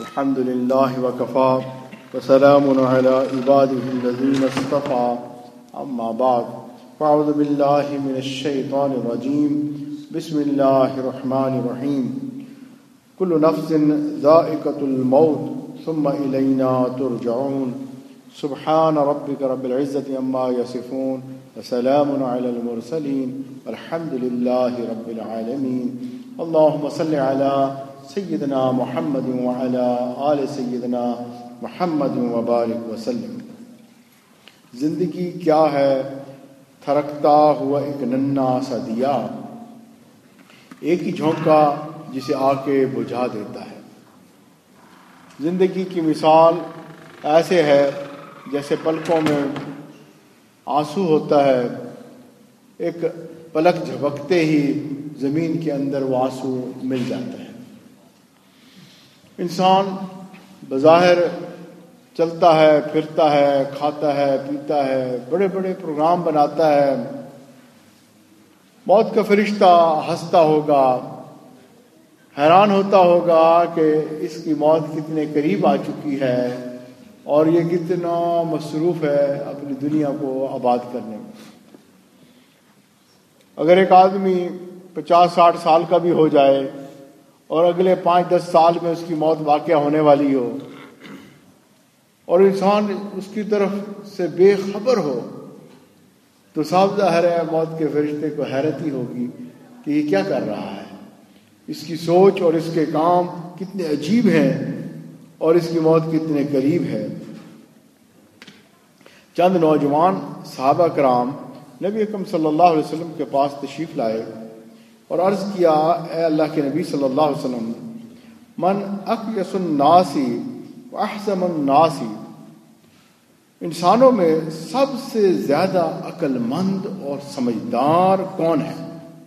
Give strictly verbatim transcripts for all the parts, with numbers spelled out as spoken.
الحمد لله وكفى وسلام على عباده الذين اصطفى أما بعد فأعوذ بالله من الشيطان الرجيم بسم الله الرحمن الرحيم كل نفس ذائقة الموت ثم إلينا ترجعون سبحان ربك رب العزة عما يصفون وسلام على المرسلين والحمد لله رب العالمين اللهم صل على سیدنا محمد وعلى آل سیدنا محمد وبارک وسلم۔ زندگی کیا ہے؟ تھرکتا ہوا ایک ننھا سا دیا، ایک ہی جھونکا جسے آ کے بجھا دیتا ہے۔ زندگی کی مثال ایسے ہے جیسے پلکوں میں آنسو ہوتا ہے، ایک پلک جھپکتے ہی زمین کے اندر وہ آنسو مل جاتا ہے۔ انسان بظاہر چلتا ہے، پھرتا ہے، کھاتا ہے، پیتا ہے، بڑے بڑے پروگرام بناتا ہے، موت کا فرشتہ ہنستا ہوگا، حیران ہوتا ہوگا کہ اس کی موت کتنے قریب آ چکی ہے اور یہ کتنا مصروف ہے اپنی دنیا کو آباد کرنے میں۔ اگر ایک آدمی پچاس ساٹھ سال کا بھی ہو جائے اور اگلے پانچ دس سال میں اس کی موت واقع ہونے والی ہو اور انسان اس کی طرف سے بے خبر ہو تو صاف ظاہر ہے موت کے فرشتے کو حیرت ہی ہوگی کہ یہ کیا کر رہا ہے، اس کی سوچ اور اس کے کام کتنے عجیب ہیں اور اس کی موت کتنے قریب ہے۔ چند نوجوان صحابہ کرام نبی اکرم صلی اللہ علیہ وسلم کے پاس تشریف لائے اور عرض کیا، اے اللہ کے نبی صلی اللہ علیہ وسلم، من اقیس الناس واحسم الناس، انسانوں میں سب سے زیادہ عقل مند اور سمجھدار کون ہے؟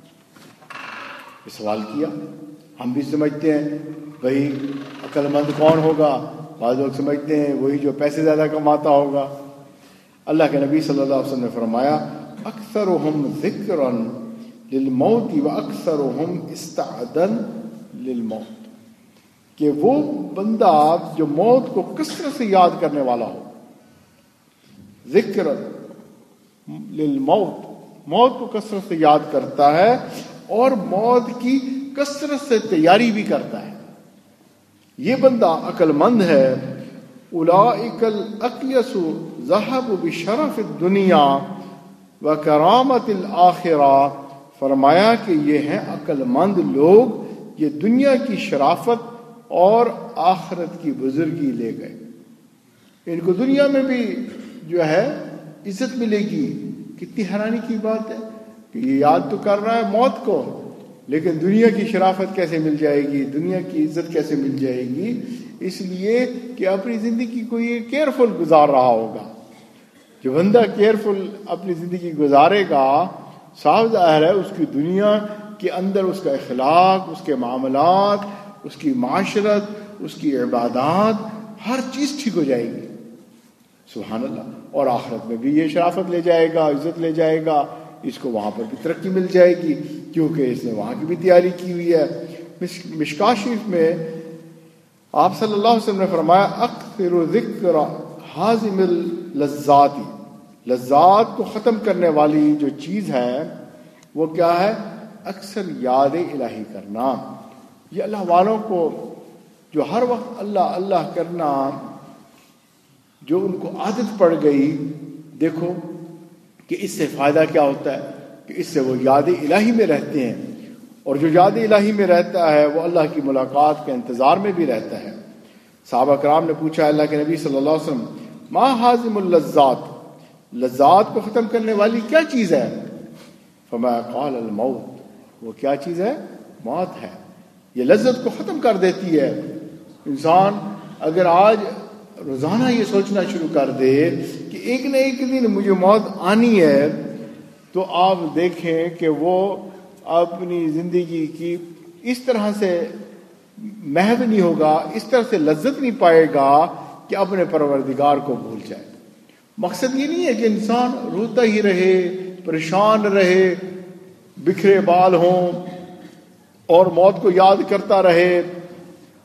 یہ سوال کیا۔ ہم بھی سمجھتے ہیں بھائی عقل مند کون ہوگا، بعض لوگ سمجھتے ہیں وہی جو پیسے زیادہ کماتا ہوگا۔ اللہ کے نبی صلی اللہ علیہ وسلم نے فرمایا، اکثرهم ذکرا للموت واکثرهم استعدا للموت، کہ وہ بندہ جو موت کو کثرت سے یاد کرنے والا ہو، ذکر للموت، موت کو کثرت سے یاد کرتا ہے اور موت کی کثرت سے تیاری بھی کرتا ہے، یہ بندہ عقل مند ہے۔ اولئک الاقیس ذهبوا بشرف الدنیا وکرامت الآخرہ، فرمایا کہ یہ ہیں عقل مند لوگ، یہ دنیا کی شرافت اور آخرت کی بزرگی لے گئے۔ ان کو دنیا میں بھی جو ہے عزت ملے گی۔ کتنی حیرانی کی بات ہے کہ یہ یاد تو کر رہا ہے موت کو، لیکن دنیا کی شرافت کیسے مل جائے گی، دنیا کی عزت کیسے مل جائے گی؟ اس لیے کہ اپنی زندگی کو یہ کیئرفل گزار رہا ہوگا۔ جو بندہ کیئرفل اپنی زندگی گزارے گا، صاف ظاہر ہے اس کی دنیا کے اندر اس کا اخلاق، اس کے معاملات، اس کی معاشرت، اس کی عبادات، ہر چیز ٹھیک ہو جائے گی۔ سبحان اللہ۔ اور آخرت میں بھی یہ شرافت لے جائے گا، عزت لے جائے گا، اس کو وہاں پر بھی ترقی مل جائے گی کیونکہ اس نے وہاں کی بھی تیاری کی ہوئی ہے۔ مشکاہ شریف میں آپ صلی اللہ علیہ وسلم نے فرمایا، اکثر ذکر حازم اللذات، لذات کو ختم کرنے والی جو چیز ہے وہ کیا ہے؟ اکثر یاد الہی کرنا۔ یہ اللہ والوں کو جو ہر وقت اللہ اللہ کرنا جو ان کو عادت پڑ گئی، دیکھو کہ اس سے فائدہ کیا ہوتا ہے کہ اس سے وہ یاد الہی میں رہتے ہیں، اور جو یاد الہی میں رہتا ہے وہ اللہ کی ملاقات کے انتظار میں بھی رہتا ہے۔ صحابہ کرام نے پوچھا اللہ کے نبی صلی اللہ علیہ وسلم، ما حازم اللذات، لذات کو ختم کرنے والی کیا چیز ہے؟ فرمایا، قال الموت، وہ کیا چیز ہے؟ موت ہے۔ یہ لذت کو ختم کر دیتی ہے۔ انسان اگر آج روزانہ یہ سوچنا شروع کر دے کہ ایک نہ ایک دن مجھے موت آنی ہے، تو آپ دیکھیں کہ وہ اپنی زندگی کی اس طرح سے محو نہیں ہوگا، اس طرح سے لذت نہیں پائے گا کہ اپنے پروردگار کو بھول جائے۔ مقصد یہ نہیں ہے کہ انسان روتا ہی رہے، پریشان رہے، بکھرے بال ہوں اور موت کو یاد کرتا رہے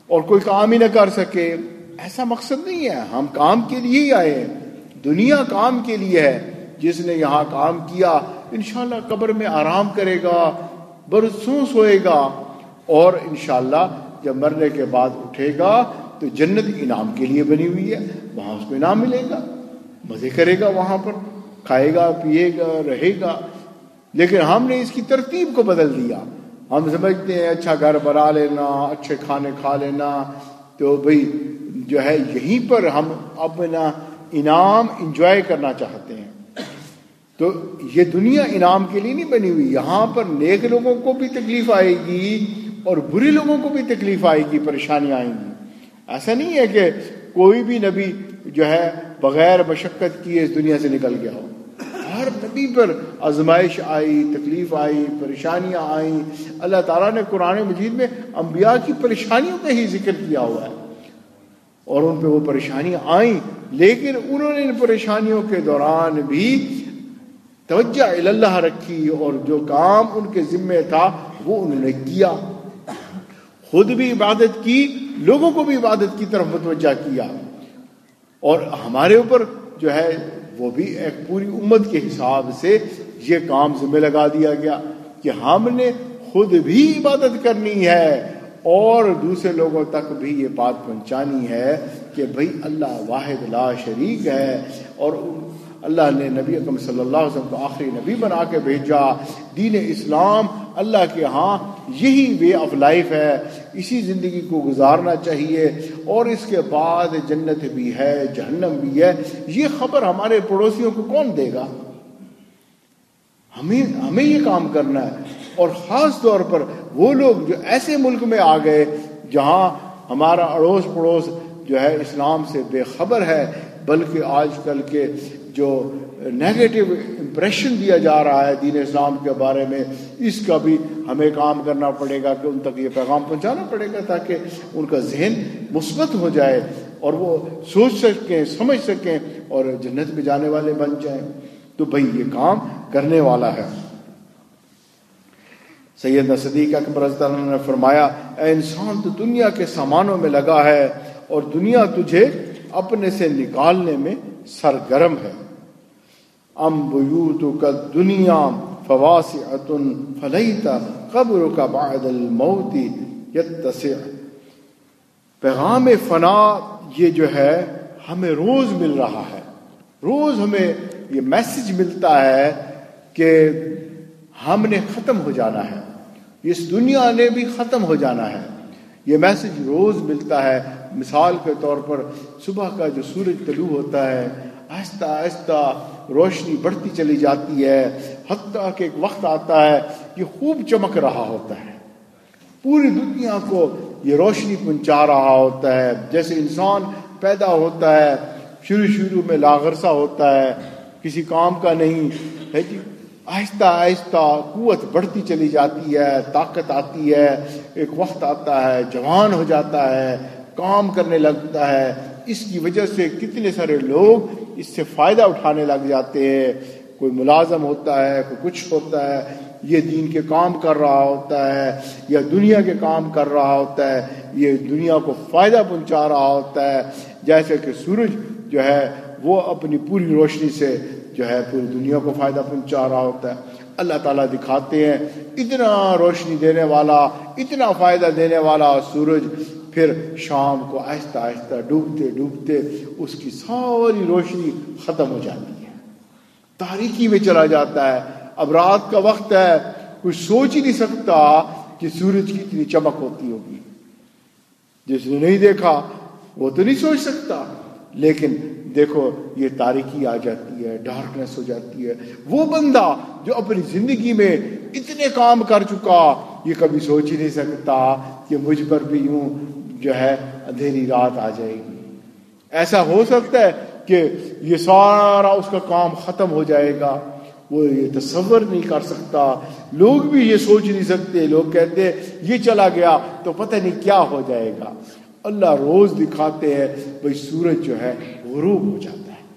اور کوئی کام ہی نہ کر سکے، ایسا مقصد نہیں ہے. ہم کام کے لیے ہی آئے ہیں، دنیا کام کے لیے ہے. جس نے یہاں کام کیا انشاءاللہ قبر میں آرام کرے گا، برسوں سوئے گا، اور انشاءاللہ جب مرنے کے بعد اٹھے گا تو جنت انعام کے لیے بنی ہوئی ہے، وہاں اس کو انعام ملے گا، مزے کرے گا، وہاں پر کھائے گا، پیے گا، رہے گا. لیکن ہم نے اس کی ترتیب کو بدل دیا. ہم سمجھتے ہیں اچھا گھر بنا لینا، اچھے کھانے کھا لینا، تو بھئی جو ہے یہیں پر ہم اپنا انعام انجوائے کرنا چاہتے ہیں. تو یہ دنیا انعام کے لیے نہیں بنی ہوئی. یہاں پر نیک لوگوں کو بھی تکلیف آئے گی اور برے لوگوں کو بھی تکلیف آئے گی، پریشانیاں آئیں گی. ایسا نہیں ہے کہ کوئی بھی نبی جو ہے بغیر مشقت کیے اس دنیا سے نکل گیا ہو. ہر نبی پر آزمائش آئی، تکلیف آئی، پریشانیاں آئیں. اللہ تعالیٰ نے قرآن مجید میں انبیاء کی پریشانیوں کا ہی ذکر کیا ہوا ہے، اور ان پہ وہ پریشانیاں آئیں، لیکن انہوں نے ان پریشانیوں کے دوران بھی توجہ اللہ رکھی، اور جو کام ان کے ذمہ تھا وہ انہوں نے کیا. خود بھی عبادت کی، لوگوں کو بھی عبادت کی طرف متوجہ کیا. اور ہمارے اوپر جو ہے وہ بھی ایک پوری امت کے حساب سے یہ کام ذمہ لگا دیا گیا کہ ہم نے خود بھی عبادت کرنی ہے اور دوسرے لوگوں تک بھی یہ بات پہنچانی ہے کہ بھئی اللہ واحد لا شریک ہے، اور اللہ نے نبی اکرم صلی اللہ علیہ وسلم کو آخری نبی بنا کے بھیجا. دین اسلام اللہ کے ہاں یہی وے آف لائف ہے، اسی زندگی کو گزارنا چاہیے، اور اس کے بعد جنت بھی ہے، جہنم بھی ہے. یہ خبر ہمارے پڑوسیوں کو کون دے گا؟ ہمیں ہمیں یہ کام کرنا ہے. اور خاص طور پر وہ لوگ جو ایسے ملک میں آ گئے جہاں ہمارا اڑوس پڑوس جو ہے اسلام سے بے خبر ہے، بلکہ آج کل کے جو نیگیٹو امپریشن دیا جا رہا ہے دین اسلام کے بارے میں، اس کا بھی ہمیں کام کرنا پڑے گا کہ ان تک یہ پیغام پہنچانا پڑے گا تاکہ ان کا ذہن مثبت ہو جائے اور وہ سوچ سکیں، سمجھ سکیں اور جنت میں جانے والے بن جائیں. تو بھئی یہ کام کرنے والا ہے. سیدنا صدیق اکبر رضی اللہ عنہ نے فرمایا، اے انسان تو دنیا کے سامانوں میں لگا ہے اور دنیا تجھے اپنے سے نکالنے میں سرگرم ہے. ام بیوتک الدنیا فواسعۃ فلیت قبرک بعد الموت یتسع. پیغام فنا یہ جو ہے ہمیں روز مل رہا ہے، روز ہمیں یہ میسج ملتا ہے کہ ہم نے ختم ہو جانا ہے، اس دنیا نے بھی ختم ہو جانا ہے. یہ میسج روز ملتا ہے. مثال کے طور پر صبح کا جو سورج طلوع ہوتا ہے، آہستہ آہستہ روشنی بڑھتی چلی جاتی ہے، حتیٰ کہ ایک وقت آتا ہے یہ خوب چمک رہا ہوتا ہے، پوری دنیا کو یہ روشنی پہنچا رہا ہوتا ہے. جیسے انسان پیدا ہوتا ہے، شروع شروع میں لاغرسہ ہوتا ہے، کسی کام کا نہیں ہے جی، آہستہ آہستہ قوت بڑھتی چلی جاتی ہے، طاقت آتی ہے، ایک وقت آتا ہے جوان ہو جاتا ہے، کام کرنے لگتا ہے. اس کی وجہ سے کتنے سارے لوگ اس سے فائدہ اٹھانے لگ جاتے ہیں. کوئی ملازم ہوتا ہے، کوئی کچھ ہوتا ہے، یہ دین کے کام کر رہا ہوتا ہے یا دنیا کے کام کر رہا ہوتا ہے، یہ دنیا کو فائدہ پہنچا رہا ہوتا ہے. جیسے کہ سورج جو ہے وہ اپنی پوری روشنی سے جو ہے پوری دنیا کو فائدہ پہنچا رہا ہوتا ہے. اللہ تعالیٰ دکھاتے ہیں اتنا روشنی دینے والا، اتنا فائدہ دینے والا سورج، پھر شام کو آہستہ آہستہ ڈوبتے ڈوبتے اس کی ساری روشنی ختم ہو جاتی ہے، تاریکی میں چلا جاتا ہے. اب رات کا وقت ہے، کوئی سوچ ہی نہیں سکتا کہ سورج کی اتنی چمک ہوتی ہوگی. جس نے نہیں دیکھا وہ تو نہیں سوچ سکتا. لیکن دیکھو یہ تاریکی آ جاتی ہے، ڈارکنیس ہو جاتی ہے. وہ بندہ جو اپنی زندگی میں اتنے کام کر چکا، یہ کبھی سوچ ہی نہیں سکتا کہ مجھ پر بھی یوں جو ہے اندھیری رات آ جائے گی. ایسا ہو سکتا ہے کہ یہ سارا اس کا کام ختم ہو جائے گا، وہ یہ تصور نہیں کر سکتا. لوگ بھی یہ سوچ نہیں سکتے. لوگ کہتے ہیں یہ چلا گیا تو پتہ نہیں کیا ہو جائے گا. اللہ روز دکھاتے ہیں بھئی سورج جو ہے غروب ہو جاتا ہے،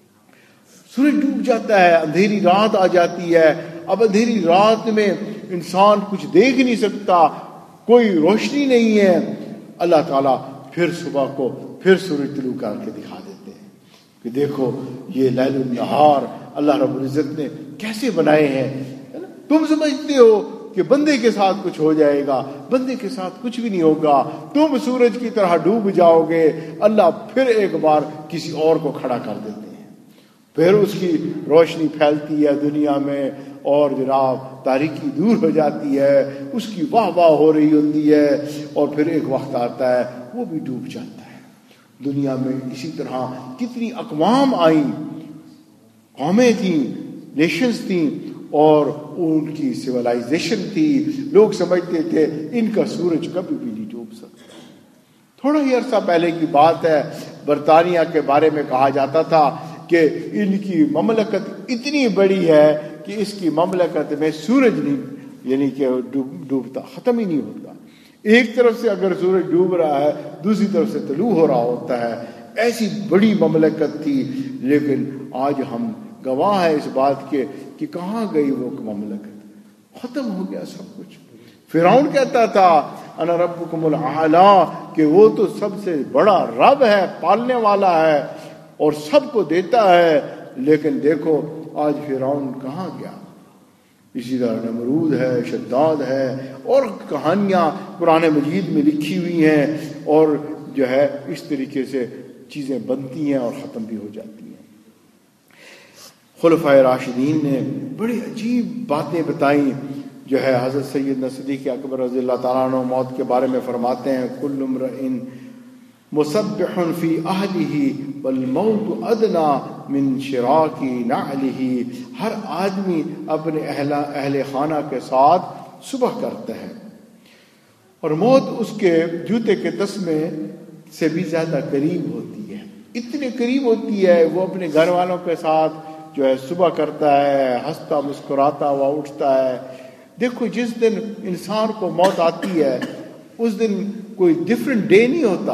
سورج ڈوب جاتا ہے، اندھیری رات آ جاتی ہے. اب اندھیری رات میں انسان کچھ دیکھ نہیں سکتا، کوئی روشنی نہیں ہے. اللہ تعالیٰ پھر صبح کو پھر سورج طلوع کر کے دکھا دیتے ہیں کہ دیکھو یہ لیل النہار اللہ رب العزت نے کیسے بنائے ہیں. تم سمجھتے ہو کہ بندے کے ساتھ کچھ ہو جائے گا، بندے کے ساتھ کچھ بھی نہیں ہوگا، تم سورج کی طرح ڈوب جاؤ گے. اللہ پھر ایک بار کسی اور کو کھڑا کر دیتے ہیں، پھر اس کی روشنی پھیلتی ہے دنیا میں اور جناب تاریکی دور ہو جاتی ہے، اس کی واہ واہ ہو رہی ہوتی ہے، اور پھر ایک وقت آتا ہے وہ بھی ڈوب جاتا ہے. دنیا میں اسی طرح کتنی اقوام آئیں، قومیں تھیں، نیشنز تھیں، اور ان کی سویلائزیشن تھی. لوگ سمجھتے تھے ان کا سورج کبھی بھی نہیں ڈوب سکتا. تھوڑا ہی عرصہ پہلے کی بات ہے، برطانیہ کے بارے میں کہا جاتا تھا کہ ان کی مملکت اتنی بڑی ہے کہ اس کی مملکت میں سورج نہیں یعنی کہ ڈوبتا، ختم ہی نہیں ہوتا. ایک طرف سے اگر سورج ڈوب رہا ہے دوسری طرف سے طلوع ہو رہا ہوتا ہے. ایسی بڑی مملکت تھی، لیکن آج ہم گواہ ہے اس بات کے کہ کہاں گئی وہ مملکت، ختم ہو گیا سب کچھ. فرعون کہتا تھا انا ربکم الاعلی، کہ وہ تو سب سے بڑا رب ہے، پالنے والا ہے اور سب کو دیتا ہے. لیکن دیکھو آج فرعون کہاں گیا. اسی طرح نمرود ہے، شداد ہے، اور کہانیاں قرآن مجید میں لکھی ہوئی ہیں، اور جو ہے اس طریقے سے چیزیں بنتی ہیں اور ختم بھی ہو جاتی ہیں. خلفائے راشدین نے بڑی عجیب باتیں بتائیں. جو ہے حضرت سیدنا صدیق اکبر رضی اللہ تعالیٰ عنہ موت کے بارے میں فرماتے ہیں کل امرئ مسبح فی اہلہ والموت ادنا من شراک نعلہ. ہر آدمی اپنے اہل اہل خانہ کے ساتھ صبح کرتا ہے اور موت اس کے جوتے کے تسمے سے بھی زیادہ قریب ہوتی ہے. اتنے قریب ہوتی ہے وہ اپنے گھر والوں کے ساتھ جو ہے صبح کرتا ہے، ہنستا مسکراتا ہوا اٹھتا ہے. دیکھو جس دن انسان کو موت آتی ہے اس دن کوئی ڈفرینٹ ڈے نہیں ہوتا.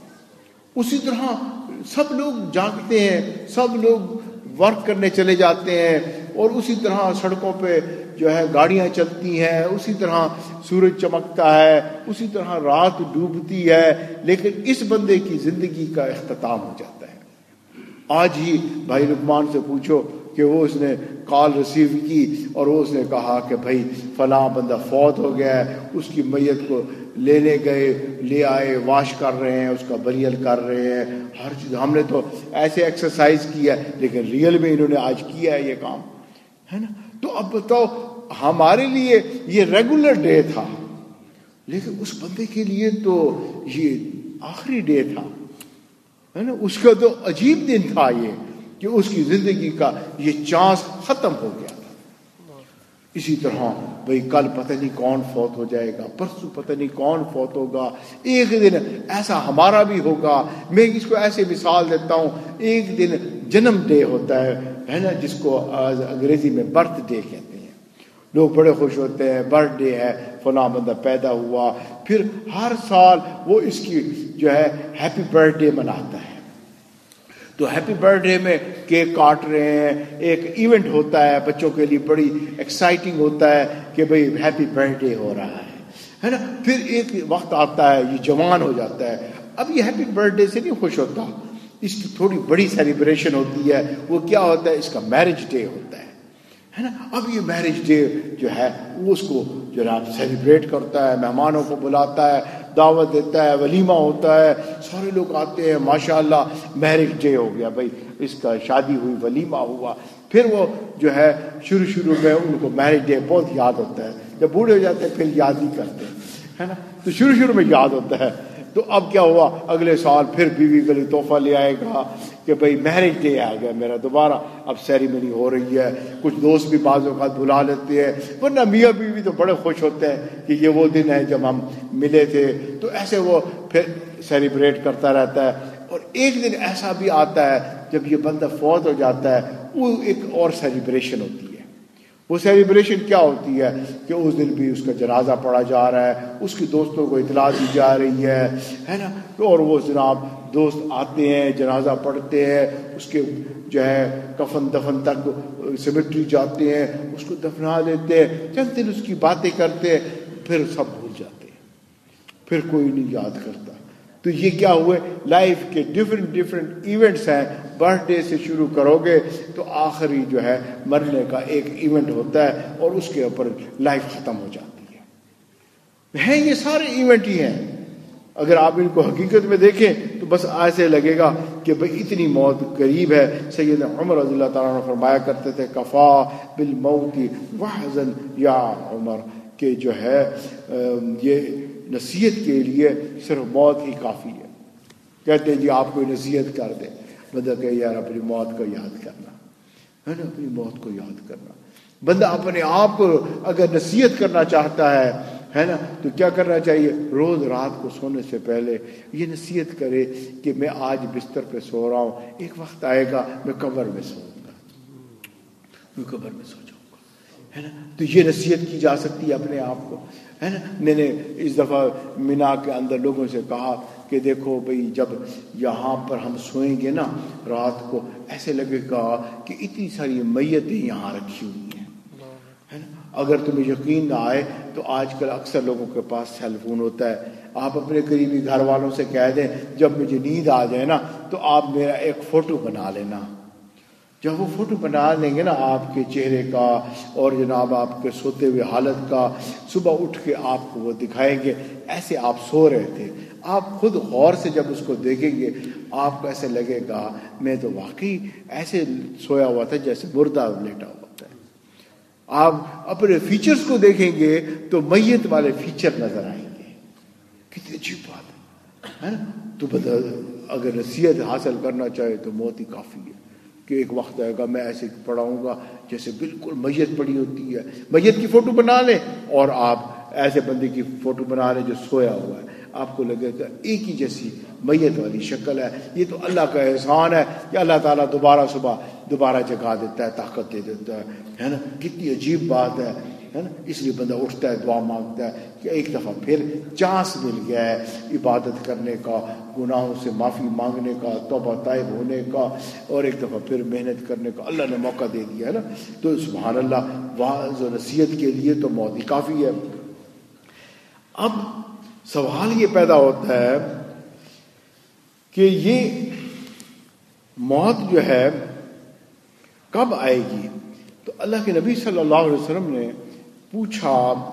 اسی طرح سب لوگ جاگتے ہیں، سب لوگ ورک کرنے چلے جاتے ہیں، اور اسی طرح سڑکوں پہ جو ہے گاڑیاں چلتی ہیں، اسی طرح سورج چمکتا ہے، اسی طرح رات ڈوبتی ہے. لیکن اس بندے کی زندگی کا اختتام ہو جاتا ہے. آج ہی بھائی لقمان سے پوچھو کہ وہ اس نے کال ریسیو کی اور وہ اس نے کہا کہ بھائی فلاں بندہ فوت ہو گیا ہے، اس کی میت کو لینے گئے، لے آئے، واش کر رہے ہیں، اس کا بریل کر رہے ہیں، ہر چیز. ہم نے تو ایسے ایکسرسائز کیا ہے لیکن ریئل میں انہوں نے آج کیا ہے یہ کام، ہے نا. تو اب بتاؤ ہمارے لیے یہ ریگولر ڈے تھا، لیکن اس بندے کے لیے تو یہ آخری ڈے تھا، ہے نا. اس کا تو عجیب دن تھا یہ کہ اس کی زندگی کا یہ چانس ختم ہو گیا تھا. اسی طرح بھئی کل پتہ نہیں کون فوت ہو جائے گا، پرسوں پتہ نہیں کون فوت ہوگا. ایک دن ایسا ہمارا بھی ہوگا. میں اس کو ایسے مثال دیتا ہوں، ایک دن جنم ڈے ہوتا ہے ہے نا، جس کو انگریزی میں برتھ ڈے کہتے ہیں. لوگ بڑے خوش ہوتے ہیں، برتھ ڈے ہے، فلاں بندہ پیدا ہوا. پھر ہر سال وہ اس کی جو ہے ہیپی برتھ ڈے مناتا ہے. تو ہیپی برتھ ڈے میں کیک کاٹ رہے ہیں، ایک ایونٹ ہوتا ہے بچوں کے لیے، بڑی ایکسائٹنگ ہوتا ہے کہ بھئی ہیپی برتھ ڈے ہو رہا ہے ہے نا. پھر ایک وقت آتا ہے یہ جوان ہو جاتا ہے. اب یہ ہیپی برتھ ڈے سے نہیں خوش ہوتا، اس کی تھوڑی بڑی سیلیبریشن ہوتی ہے. وہ کیا ہوتا ہے؟ اس کا میرج ڈے ہوتا ہے ہے نا. اب یہ میرج ڈے جو ہے وہ اس کو جناب سیلیبریٹ کرتا ہے، مہمانوں کو بلاتا ہے، دعوت دیتا ہے، ولیمہ ہوتا ہے، سارے لوگ آتے ہیں، ماشاءاللہ میرج ڈے ہو گیا بھائی، اس کا شادی ہوئی، ولیمہ ہوا. پھر وہ جو ہے شروع شروع میں ان کو میرج ڈے بہت یاد ہوتا ہے. جب بوڑھے ہو جاتے ہیں پھر یاد نہیں کرتے، ہے نا. تو شروع شروع میں یاد ہوتا ہے. تو اب کیا ہوا، اگلے سال پھر بیوی کے لیے تحفہ لے آئے گا کہ بھئی میرج ڈے آ گیا میرا دوبارہ، اب سیریمنی ہو رہی ہے. کچھ دوست بھی بعض اوقات بلا لیتے ہیں، ورنہ میاں بیوی تو بڑے خوش ہوتے ہیں کہ یہ وہ دن ہے جب ہم ملے تھے. تو ایسے وہ پھر سیلیبریٹ کرتا رہتا ہے. اور ایک دن ایسا بھی آتا ہے جب یہ بندہ فوت ہو جاتا ہے، وہ ایک اور سیلیبریشن ہوتی ہے. وہ سیلیبریشن کیا ہوتی ہے کہ اس دن بھی اس کا جنازہ پڑھا جا رہا ہے، اس کی دوستوں کو اطلاع دی جا رہی ہے ہے نا. اور وہ جناب دوست آتے ہیں، جنازہ پڑھتے ہیں، اس کے جو ہے کفن دفن تک سیمیٹری جاتے ہیں، اس کو دفنا دیتے ہیں، چند دن اس کی باتیں کرتے ہیں، پھر سب بھول جاتے ہیں. پھر کوئی نہیں یاد کرتا. تو یہ کیا ہوئے؟ لائف کے ڈفرینٹ ڈفرینٹ ایونٹس ہیں. برتھ ڈے سے شروع کرو گے تو آخری جو ہے مرنے کا ایک ایونٹ ہوتا ہے اور اس کے اوپر لائف ختم ہو جاتی ہے. ہیں یہ سارے ایونٹ ہی ہیں. اگر آپ ان کو حقیقت میں دیکھیں تو بس ایسے لگے گا کہ بھئی اتنی موت قریب ہے. سیدنا عمر رضی اللہ تعالیٰ عنہ فرمایا کرتے تھے کفا بالموت وحزن یا عمر، کہ جو ہے یہ نصیحت کے لیے صرف موت ہی کافی ہے. کہتے ہیں جی آپ کوئی نصیحت کر دیں، بندہ کہ یار اپنی موت کو یاد کرنا ہے نا، اپنی موت کو یاد کرنا. بندہ اپنے آپ کو اگر نصیحت کرنا چاہتا ہے ہے نا تو کیا کرنا چاہیے؟ روز رات کو سونے سے پہلے یہ نصیحت کرے کہ میں آج بستر پہ سو رہا ہوں، ایک وقت آئے گا میں قبر میں سوؤں گا، میں قبر میں سو جاؤں گا، ہے نا. تو یہ نصیحت کی جا سکتی ہے اپنے آپ کو، ہے نا. میں نے اس دفعہ مینا کے اندر لوگوں سے کہا کہ دیکھو بھئی جب یہاں پر ہم سوئیں گے نا رات کو، ایسے لگے گا کہ اتنی ساری میتیں یہاں رکھی ہوئی ہیں، ہے نا. اگر تمہیں یقین نہ آئے تو آج کل اکثر لوگوں کے پاس سیل فون ہوتا ہے. آپ اپنے قریبی گھر والوں سے کہہ دیں جب مجھے نیند آ جائے نا تو آپ میرا ایک فوٹو بنا لینا. جب وہ فوٹو بنا لیں گے نا آپ کے چہرے کا اور جناب آپ کے سوتے ہوئے حالت کا، صبح اٹھ کے آپ کو وہ دکھائیں گے ایسے آپ سو رہے تھے. آپ خود غور سے جب اس کو دیکھیں گے آپ کو ایسے لگے گا میں تو واقعی ایسے سویا ہوا تھا جیسے مردہ لیٹا ہوا تھا. آپ اپنے فیچرز کو دیکھیں گے تو میت والے فیچر نظر آئیں گے. کتنی عجیب بات ہے نا. تو اگر نصیحت حاصل کرنا چاہے تو موت ہی کافی ہے کہ ایک وقت آئے گا میں ایسے پڑھاؤں گا جیسے بالکل میت پڑی ہوتی ہے. میت کی فوٹو بنا لیں اور آپ ایسے بندے کی فوٹو بنا لیں جو سویا ہوا ہے، آپ کو لگے گا ایک ہی جیسی میت والی شکل ہے. یہ تو اللہ کا احسان ہے کہ اللہ تعالیٰ دوبارہ صبح دوبارہ جگا دیتا ہے، طاقت دے دیتا ہے، ہے نا. کتنی عجیب بات ہے ہے نا. اس لیے بندہ اٹھتا ہے دعا مانگتا ہے کہ ایک دفعہ پھر چانس مل گیا ہے عبادت کرنے کا، گناہوں سے معافی مانگنے کا، توبہ طائب ہونے کا، اور ایک دفعہ پھر محنت کرنے کا اللہ نے موقع دے دیا ہے نا. تو سبحان اللہ، واعظ و نصیحت کے لیے تو موت ہی کافی ہے. اب سوال یہ پیدا ہوتا ہے کہ یہ موت جو ہے کب آئے گی؟ تو اللہ کے نبی صلی اللہ علیہ وسلم نے پوچھا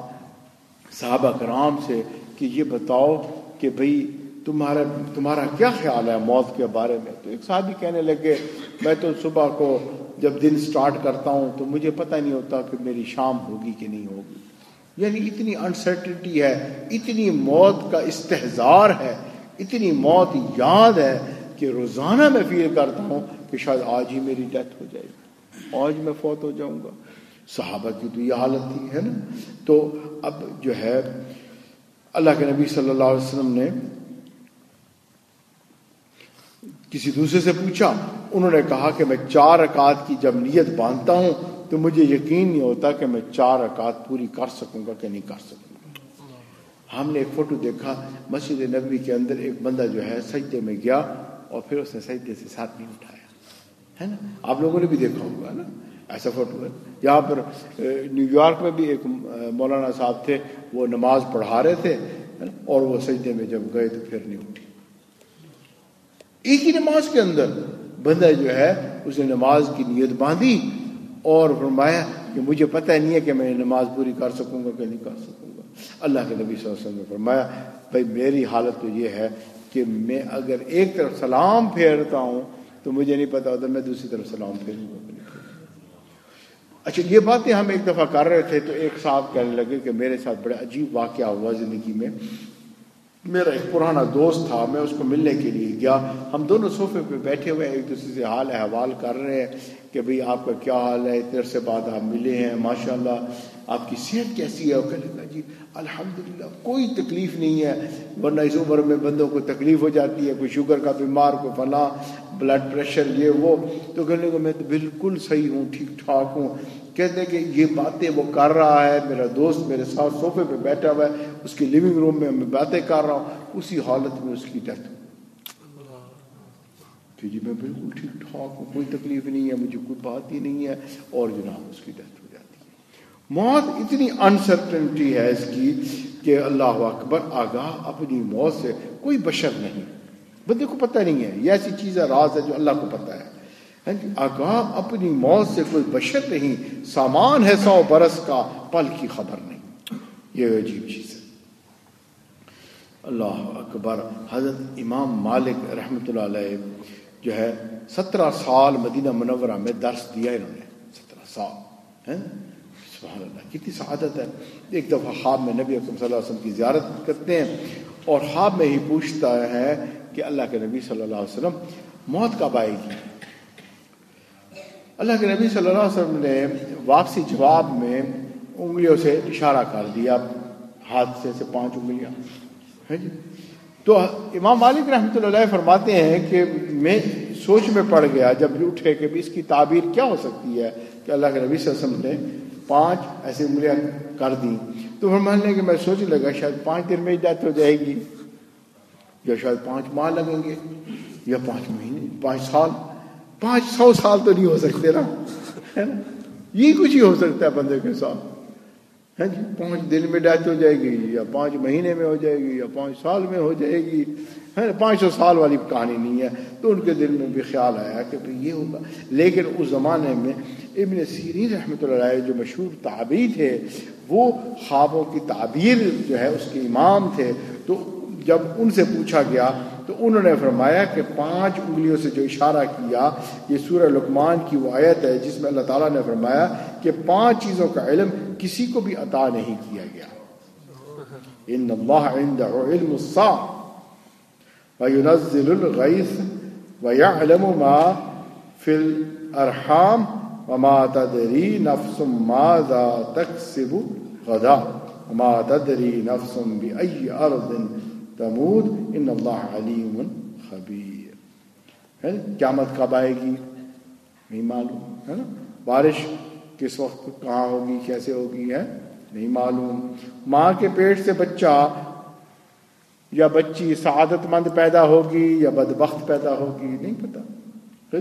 صحابہ کرام سے کہ یہ بتاؤ کہ بھئی تمہارا تمہارا کیا خیال ہے موت کے بارے میں؟ تو ایک صحابی کہنے لگے میں تو صبح کو جب دن سٹارٹ کرتا ہوں تو مجھے پتہ نہیں ہوتا کہ میری شام ہوگی کہ نہیں ہوگی. یعنی اتنی انسرٹنٹی ہے، اتنی موت کا استحضار ہے، اتنی موت یاد ہے کہ روزانہ میں فیل کرتا ہوں کہ شاید آج ہی میری ڈیتھ ہو جائے گی، آج میں فوت ہو جاؤں گا. صحابہ کی تو یہ حالت تھی، ہے نا. تو اب جو ہے اللہ کے نبی صلی اللہ علیہ وسلم نے کسی دوسرے سے پوچھا، انہوں نے کہا کہ میں چار رکعت کی جب نیت باندھتا ہوں تو مجھے یقین نہیں ہوتا کہ میں چار رکعت پوری کر سکوں گا کہ نہیں کر سکوں گا. ہم نے ایک فوٹو دیکھا مسجد نبوی کے اندر، ایک بندہ جو ہے سجدے میں گیا اور پھر اس نے سجدے سے ساتھ نہیں اٹھایا، ہے نا. آپ لوگوں نے بھی دیکھا ہوگا نا ایسا فوٹو ہے. یہاں پر نیو یارک میں بھی ایک مولانا صاحب تھے، وہ نماز پڑھا رہے تھے اور وہ سجدے میں جب گئے تو پھر نہیں اٹھی. ایک ہی نماز کے اندر بندہ جو ہے اس نے نماز کی نیت باندھی اور فرمایا کہ مجھے پتہ نہیں ہے کہ میں نماز پوری کر سکوں گا کہ نہیں کر سکوں گا. اللہ کے نبی صلی اللہ علیہ وسلم نے فرمایا بھائی میری حالت تو یہ ہے کہ میں اگر ایک طرف سلام پھیرتا ہوں تو مجھے نہیں پتا ہوتا میں دوسری طرف سلام پھیروں گا. اچھا یہ باتیں ہم ایک دفعہ کر رہے تھے تو ایک صاحب کہنے لگے کہ میرے ساتھ بڑا عجیب واقعہ ہوا زندگی میں. میرا ایک پرانا دوست تھا، میں اس کو ملنے کے لیے گیا. ہم دونوں صوفے پہ بیٹھے ہوئے ایک دوسرے سے حال احوال کر رہے ہیں کہ بھئی آپ کا کیا حال ہے، اتنے عرصے بعد آپ ملے ہیں، ماشاءاللہ آپ کی صحت کیسی ہے؟ اور کہنے لگا جی الحمدللہ کوئی تکلیف نہیں ہے، ورنہ اس عمر میں بندوں کو تکلیف ہو جاتی ہے، کوئی شوگر کا بیمار، کوئی فلاں، بلڈ پریشر، یہ وہ. تو کہنے لگا میں تو بالکل صحیح ہوں، ٹھیک ٹھاک ہوں. کہتے ہیں کہ یہ باتیں وہ کر رہا ہے، میرا دوست میرے ساتھ صوفے پہ بیٹھا ہوا ہے، اس کی لیونگ روم میں میں باتیں کر رہا ہوں، اسی حالت میں اس کی ڈیتھ کہ جی میں بالکل ٹھیک ٹھاک ہوں، کوئی تکلیف نہیں ہے، مجھے کوئی بات ہی نہیں ہے، اور جناب اس کی ڈیتھ ہو جاتی ہے. موت اتنی انسرٹنٹی ہے اس کی کہ اللہ اکبر، آگاہ اپنی موت سے کوئی بشر نہیں، بندے کو پتہ نہیں ہے، یہ ایسی چیز ہے، راز ہے جو اللہ کو پتہ ہے۔ آگاہ اپنی موت سے کوئی بشر نہیں، سامان ہے سو برس کا، پل کی خبر نہیں۔ یہ عجیب چیز ہے۔ اللہ اکبر۔ حضرت امام مالک رحمۃ اللہ علیہ جو ہے سترہ سال مدینہ منورہ میں درس دیا انہوں نے، سترہ سال ہے، سبحان اللہ، کتنی سعادت ہے۔ ایک دفعہ خواب میں نبی اکرم صلی اللہ علیہ وسلم کی زیارت کرتے ہیں اور خواب میں ہی پوچھتا ہے کہ اللہ کے نبی صلی اللہ علیہ وسلم موت کب آئے گی؟ اللہ کے نبی صلی اللہ علیہ وسلم نے واپسی جواب میں انگلیوں سے اشارہ کر دیا، ہاتھ سے سے پانچ انگلیاں ہے جی۔ تو امام مالک رحمۃ اللہ علیہ فرماتے ہیں کہ میں سوچ میں پڑ گیا جب اٹھے کہ اس کی تعبیر کیا ہو سکتی ہے کہ اللہ کے نبی صلی اللہ علیہ وسلم نے پانچ ایسی انگلیاں کر دیں۔ تو فرمانے کہ میں سوچنے لگا شاید پانچ دن میں ڈیتھ ہو جائے گی، یا شاید پانچ ماہ لگیں گے، یا پانچ مہینے، پانچ سال، پانچ سو سال تو نہیں ہو سکتے نا، ہے نا، یہ کچھ ہی ہو سکتا ہے بندے کے ساتھ ہے جی۔ پانچ دن میں ڈیتھ ہو جائے گی، یا پانچ مہینے میں ہو جائے گی، یا پانچ سال میں ہو جائے گی، ہے نا، پانچ سو سال والی کہانی نہیں ہے۔ تو ان کے دل میں بھی خیال آیا کہ یہ ہوگا۔ لیکن اس زمانے میں ابن سیرین رحمۃ اللہ علیہ جو مشہور تابعی تھے، وہ خوابوں کی تعبیر جو ہے اس کے امام تھے۔ تو جب ان سے پوچھا گیا تو انہوں نے فرمایا کہ پانچ انگلیوں سے جو اشارہ کیا، یہ سورہ لقمان کی وہ آیت ہے جس میں اللہ تعالیٰ نے فرمایا کہ پانچ چیزوں کا علم کسی کو بھی عطا نہیں کیا گیا۔ ان اللہ عنده علم الساعة وينزل الغيث ويعلم ما في الارحام وما تدري نفس ماذا تكسب غدا وما تدري نفس بأي ارض تموت ان اللہ علیم خبیر۔ قیامت کب آئے گی نہیں معلوم، ہے نا، بارش کس وقت کہاں ہوگی، کیسے ہوگی، ہے نہیں معلوم۔ ماں کے پیٹ سے بچہ یا بچی سعادت مند پیدا ہوگی یا بدبخت پیدا ہوگی، نہیں پتا۔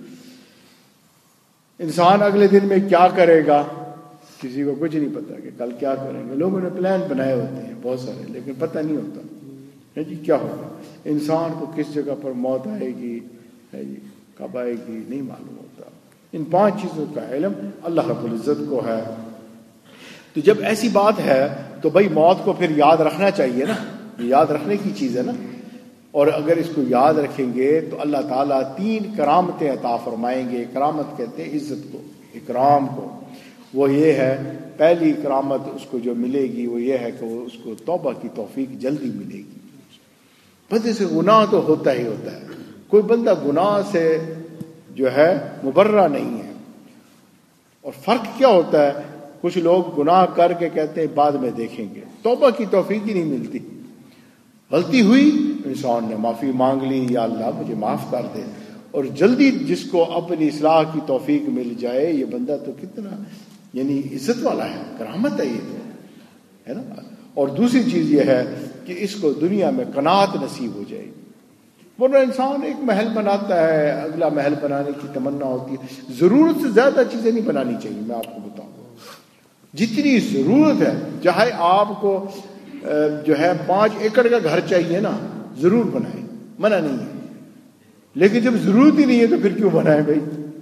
انسان اگلے دن میں کیا کرے گا کسی کو کچھ نہیں پتا کہ کل کیا کریں گے۔ لوگوں نے پلان بنائے ہوتے ہیں بہت سارے، لیکن پتہ نہیں ہوتا ہے جی کیا ہوگا، انسان کو کس جگہ پر موت آئے گی، ہے جی کب آئے گی، نہیں معلوم ہوتا۔ ان پانچ چیزوں کا علم اللہ رب العزت کو ہے۔ تو جب ایسی بات ہے تو بھائی موت کو پھر یاد رکھنا چاہیے نا، یاد رکھنے کی چیز ہے نا۔ اور اگر اس کو یاد رکھیں گے تو اللہ تعالیٰ تین کرامتیں عطا فرمائیں گے۔ کرامت کہتے ہیں عزت کو، اکرام کو۔ وہ یہ ہے، پہلی کرامت اس کو جو ملے گی وہ یہ ہے کہ وہ اس کو توبہ کی توفیق جلدی ملے گی۔ بندے سے گناہ تو ہوتا ہی ہوتا ہے، کوئی بندہ گناہ سے جو ہے مبرہ نہیں ہے۔ اور فرق کیا ہوتا ہے، کچھ لوگ گناہ کر کے کہتے ہیں بعد میں دیکھیں گے، توبہ کی توفیق ہی نہیں ملتی۔ غلطی ہوئی، انسان نے معافی مانگ لی، یا اللہ مجھے معاف کر دے، اور جلدی جس کو اپنی اصلاح کی توفیق مل جائے، یہ بندہ تو کتنا یعنی عزت والا ہے، کرامت ہے یہ تو، ہے نا۔ اور دوسری چیز یہ ہے کہ اس کو دنیا میں قناعت نصیب ہو جائے گی۔ ورنہ انسان ایک محل بناتا ہے، اگلا محل بنانے کی تمنا ہوتی ہے۔ ضرورت سے زیادہ چیزیں نہیں بنانی چاہیے، میں آپ کو بتاؤں، جتنی ضرورت ہے، چاہے آپ کو جو ہے پانچ ایکڑ کا گھر چاہیے نا، ضرور بنائیں، منع نہیں ہے، لیکن جب ضرورت ہی نہیں ہے تو پھر کیوں بنائیں بھائی؟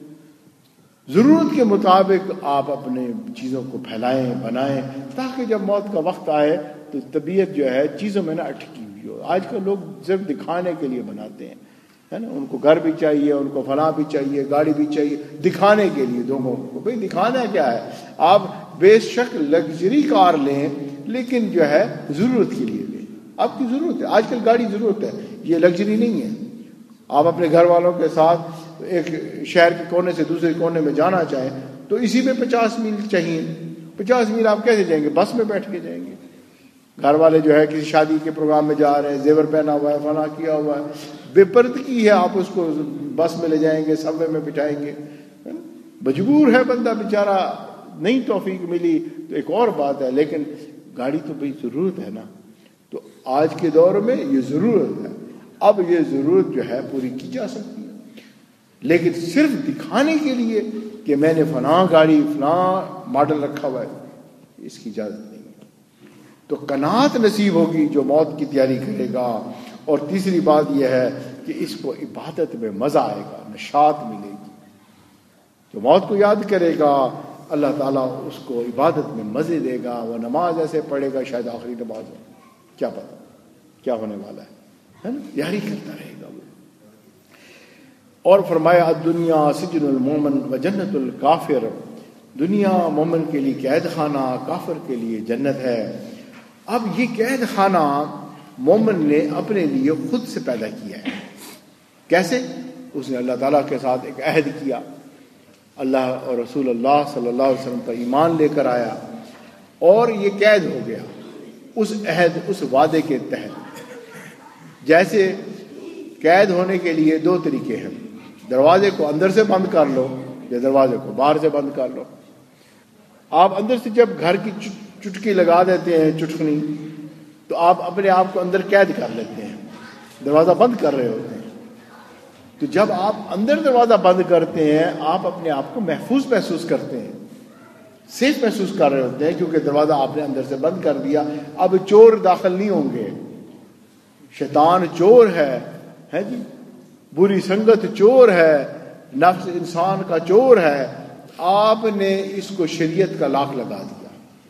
ضرورت کے مطابق آپ اپنے چیزوں کو پھیلائیں، بنائیں، تاکہ جب موت کا وقت آئے تو طبیعت جو ہے چیزوں میں نہ اٹکی ہوئی ہو۔ آج کل لوگ صرف دکھانے کے لیے بناتے ہیں، ہے نا، ان کو گھر بھی چاہیے، ان کو فلاں بھی چاہیے، گاڑی بھی چاہیے، دکھانے کے لیے لوگوں کو۔ بھائی دکھانا کیا ہے، آپ بے شک لگژری کار لیں لیکن جو ہے ضرورت کے لیے لیں، آپ کی ضرورت ہے۔ آج کل گاڑی ضرورت ہے، یہ لگژری نہیں ہے۔ آپ اپنے گھر والوں کے ساتھ ایک شہر کے کونے سے دوسرے کونے میں جانا چاہیں تو اسی میں پچاس میل چاہیے، پچاس میل آپ کیسے جائیں گے؟ بس میں بیٹھ کے جائیں گے۔ گھر والے جو ہے کسی شادی کے پروگرام میں جا رہے ہیں، زیور پہنا ہوا ہے، فلاں کیا ہوا ہے، بے پردگی ہے، آپ اس کو بس میں لے جائیں گے، سب وے میں بٹھائیں گے، مجبور ہے بندہ بیچارہ، نہیں توفیق ملی تو ایک اور بات ہے، لیکن گاڑی تو بھائی ضرورت ہے نا۔ تو آج کے دور میں یہ ضرورت ہے، اب یہ ضرورت جو ہے پوری کی جا سکتی ہے، لیکن صرف دکھانے کے لیے کہ میں نے فلاں گاڑی فلاں ماڈل رکھا ہوا ہے، اس کی اجازت نہیں ہے۔ تو قناعت نصیب ہوگی جو موت کی تیاری کرے گا. اور تیسری بات یہ ہے کہ اس کو عبادت میں مزہ آئے گا، نشاط ملے گی. جو موت کو یاد کرے گا اللہ تعالیٰ اس کو عبادت میں مزے دے گا. وہ نماز ایسے پڑھے گا شاید آخری نماز ہو، کیا پتہ کیا ہونے والا ہے نا، یاری کرتا رہے گا وہ. اور فرمایا الدنیا سجن المومن و جنت الکافر، دنیا مومن کے لیے قید خانہ، کافر کے لیے جنت ہے. اب یہ قید خانہ مومن نے اپنے لیے خود سے پیدا کیا ہے. کیسے؟ اس نے اللہ تعالیٰ کے ساتھ ایک عہد کیا، اللہ اور رسول اللہ صلی اللہ علیہ وسلم پر ایمان لے کر آیا اور یہ قید ہو گیا اس عہد، اس وعدے کے تحت. جیسے قید ہونے کے لیے دو طریقے ہیں، دروازے کو اندر سے بند کر لو یا دروازے کو باہر سے بند کر لو. آپ اندر سے جب گھر کی چٹکی لگا دیتے ہیں، چٹکنی، تو آپ اپنے آپ کو اندر قید کر لیتے ہیں، دروازہ بند کر رہے ہوتے ہیں. تو جب آپ اندر دروازہ بند کرتے ہیں آپ اپنے آپ کو محفوظ محسوس کرتے ہیں، سیف محسوس کر رہے ہوتے ہیں، کیونکہ دروازہ آپ نے اندر سے بند کر دیا. اب چور داخل نہیں ہوں گے. شیطان چور ہے ہے جی، بری سنگت چور ہے، نفس انسان کا چور ہے. آپ نے اس کو شریعت کا لاک لگا دیا،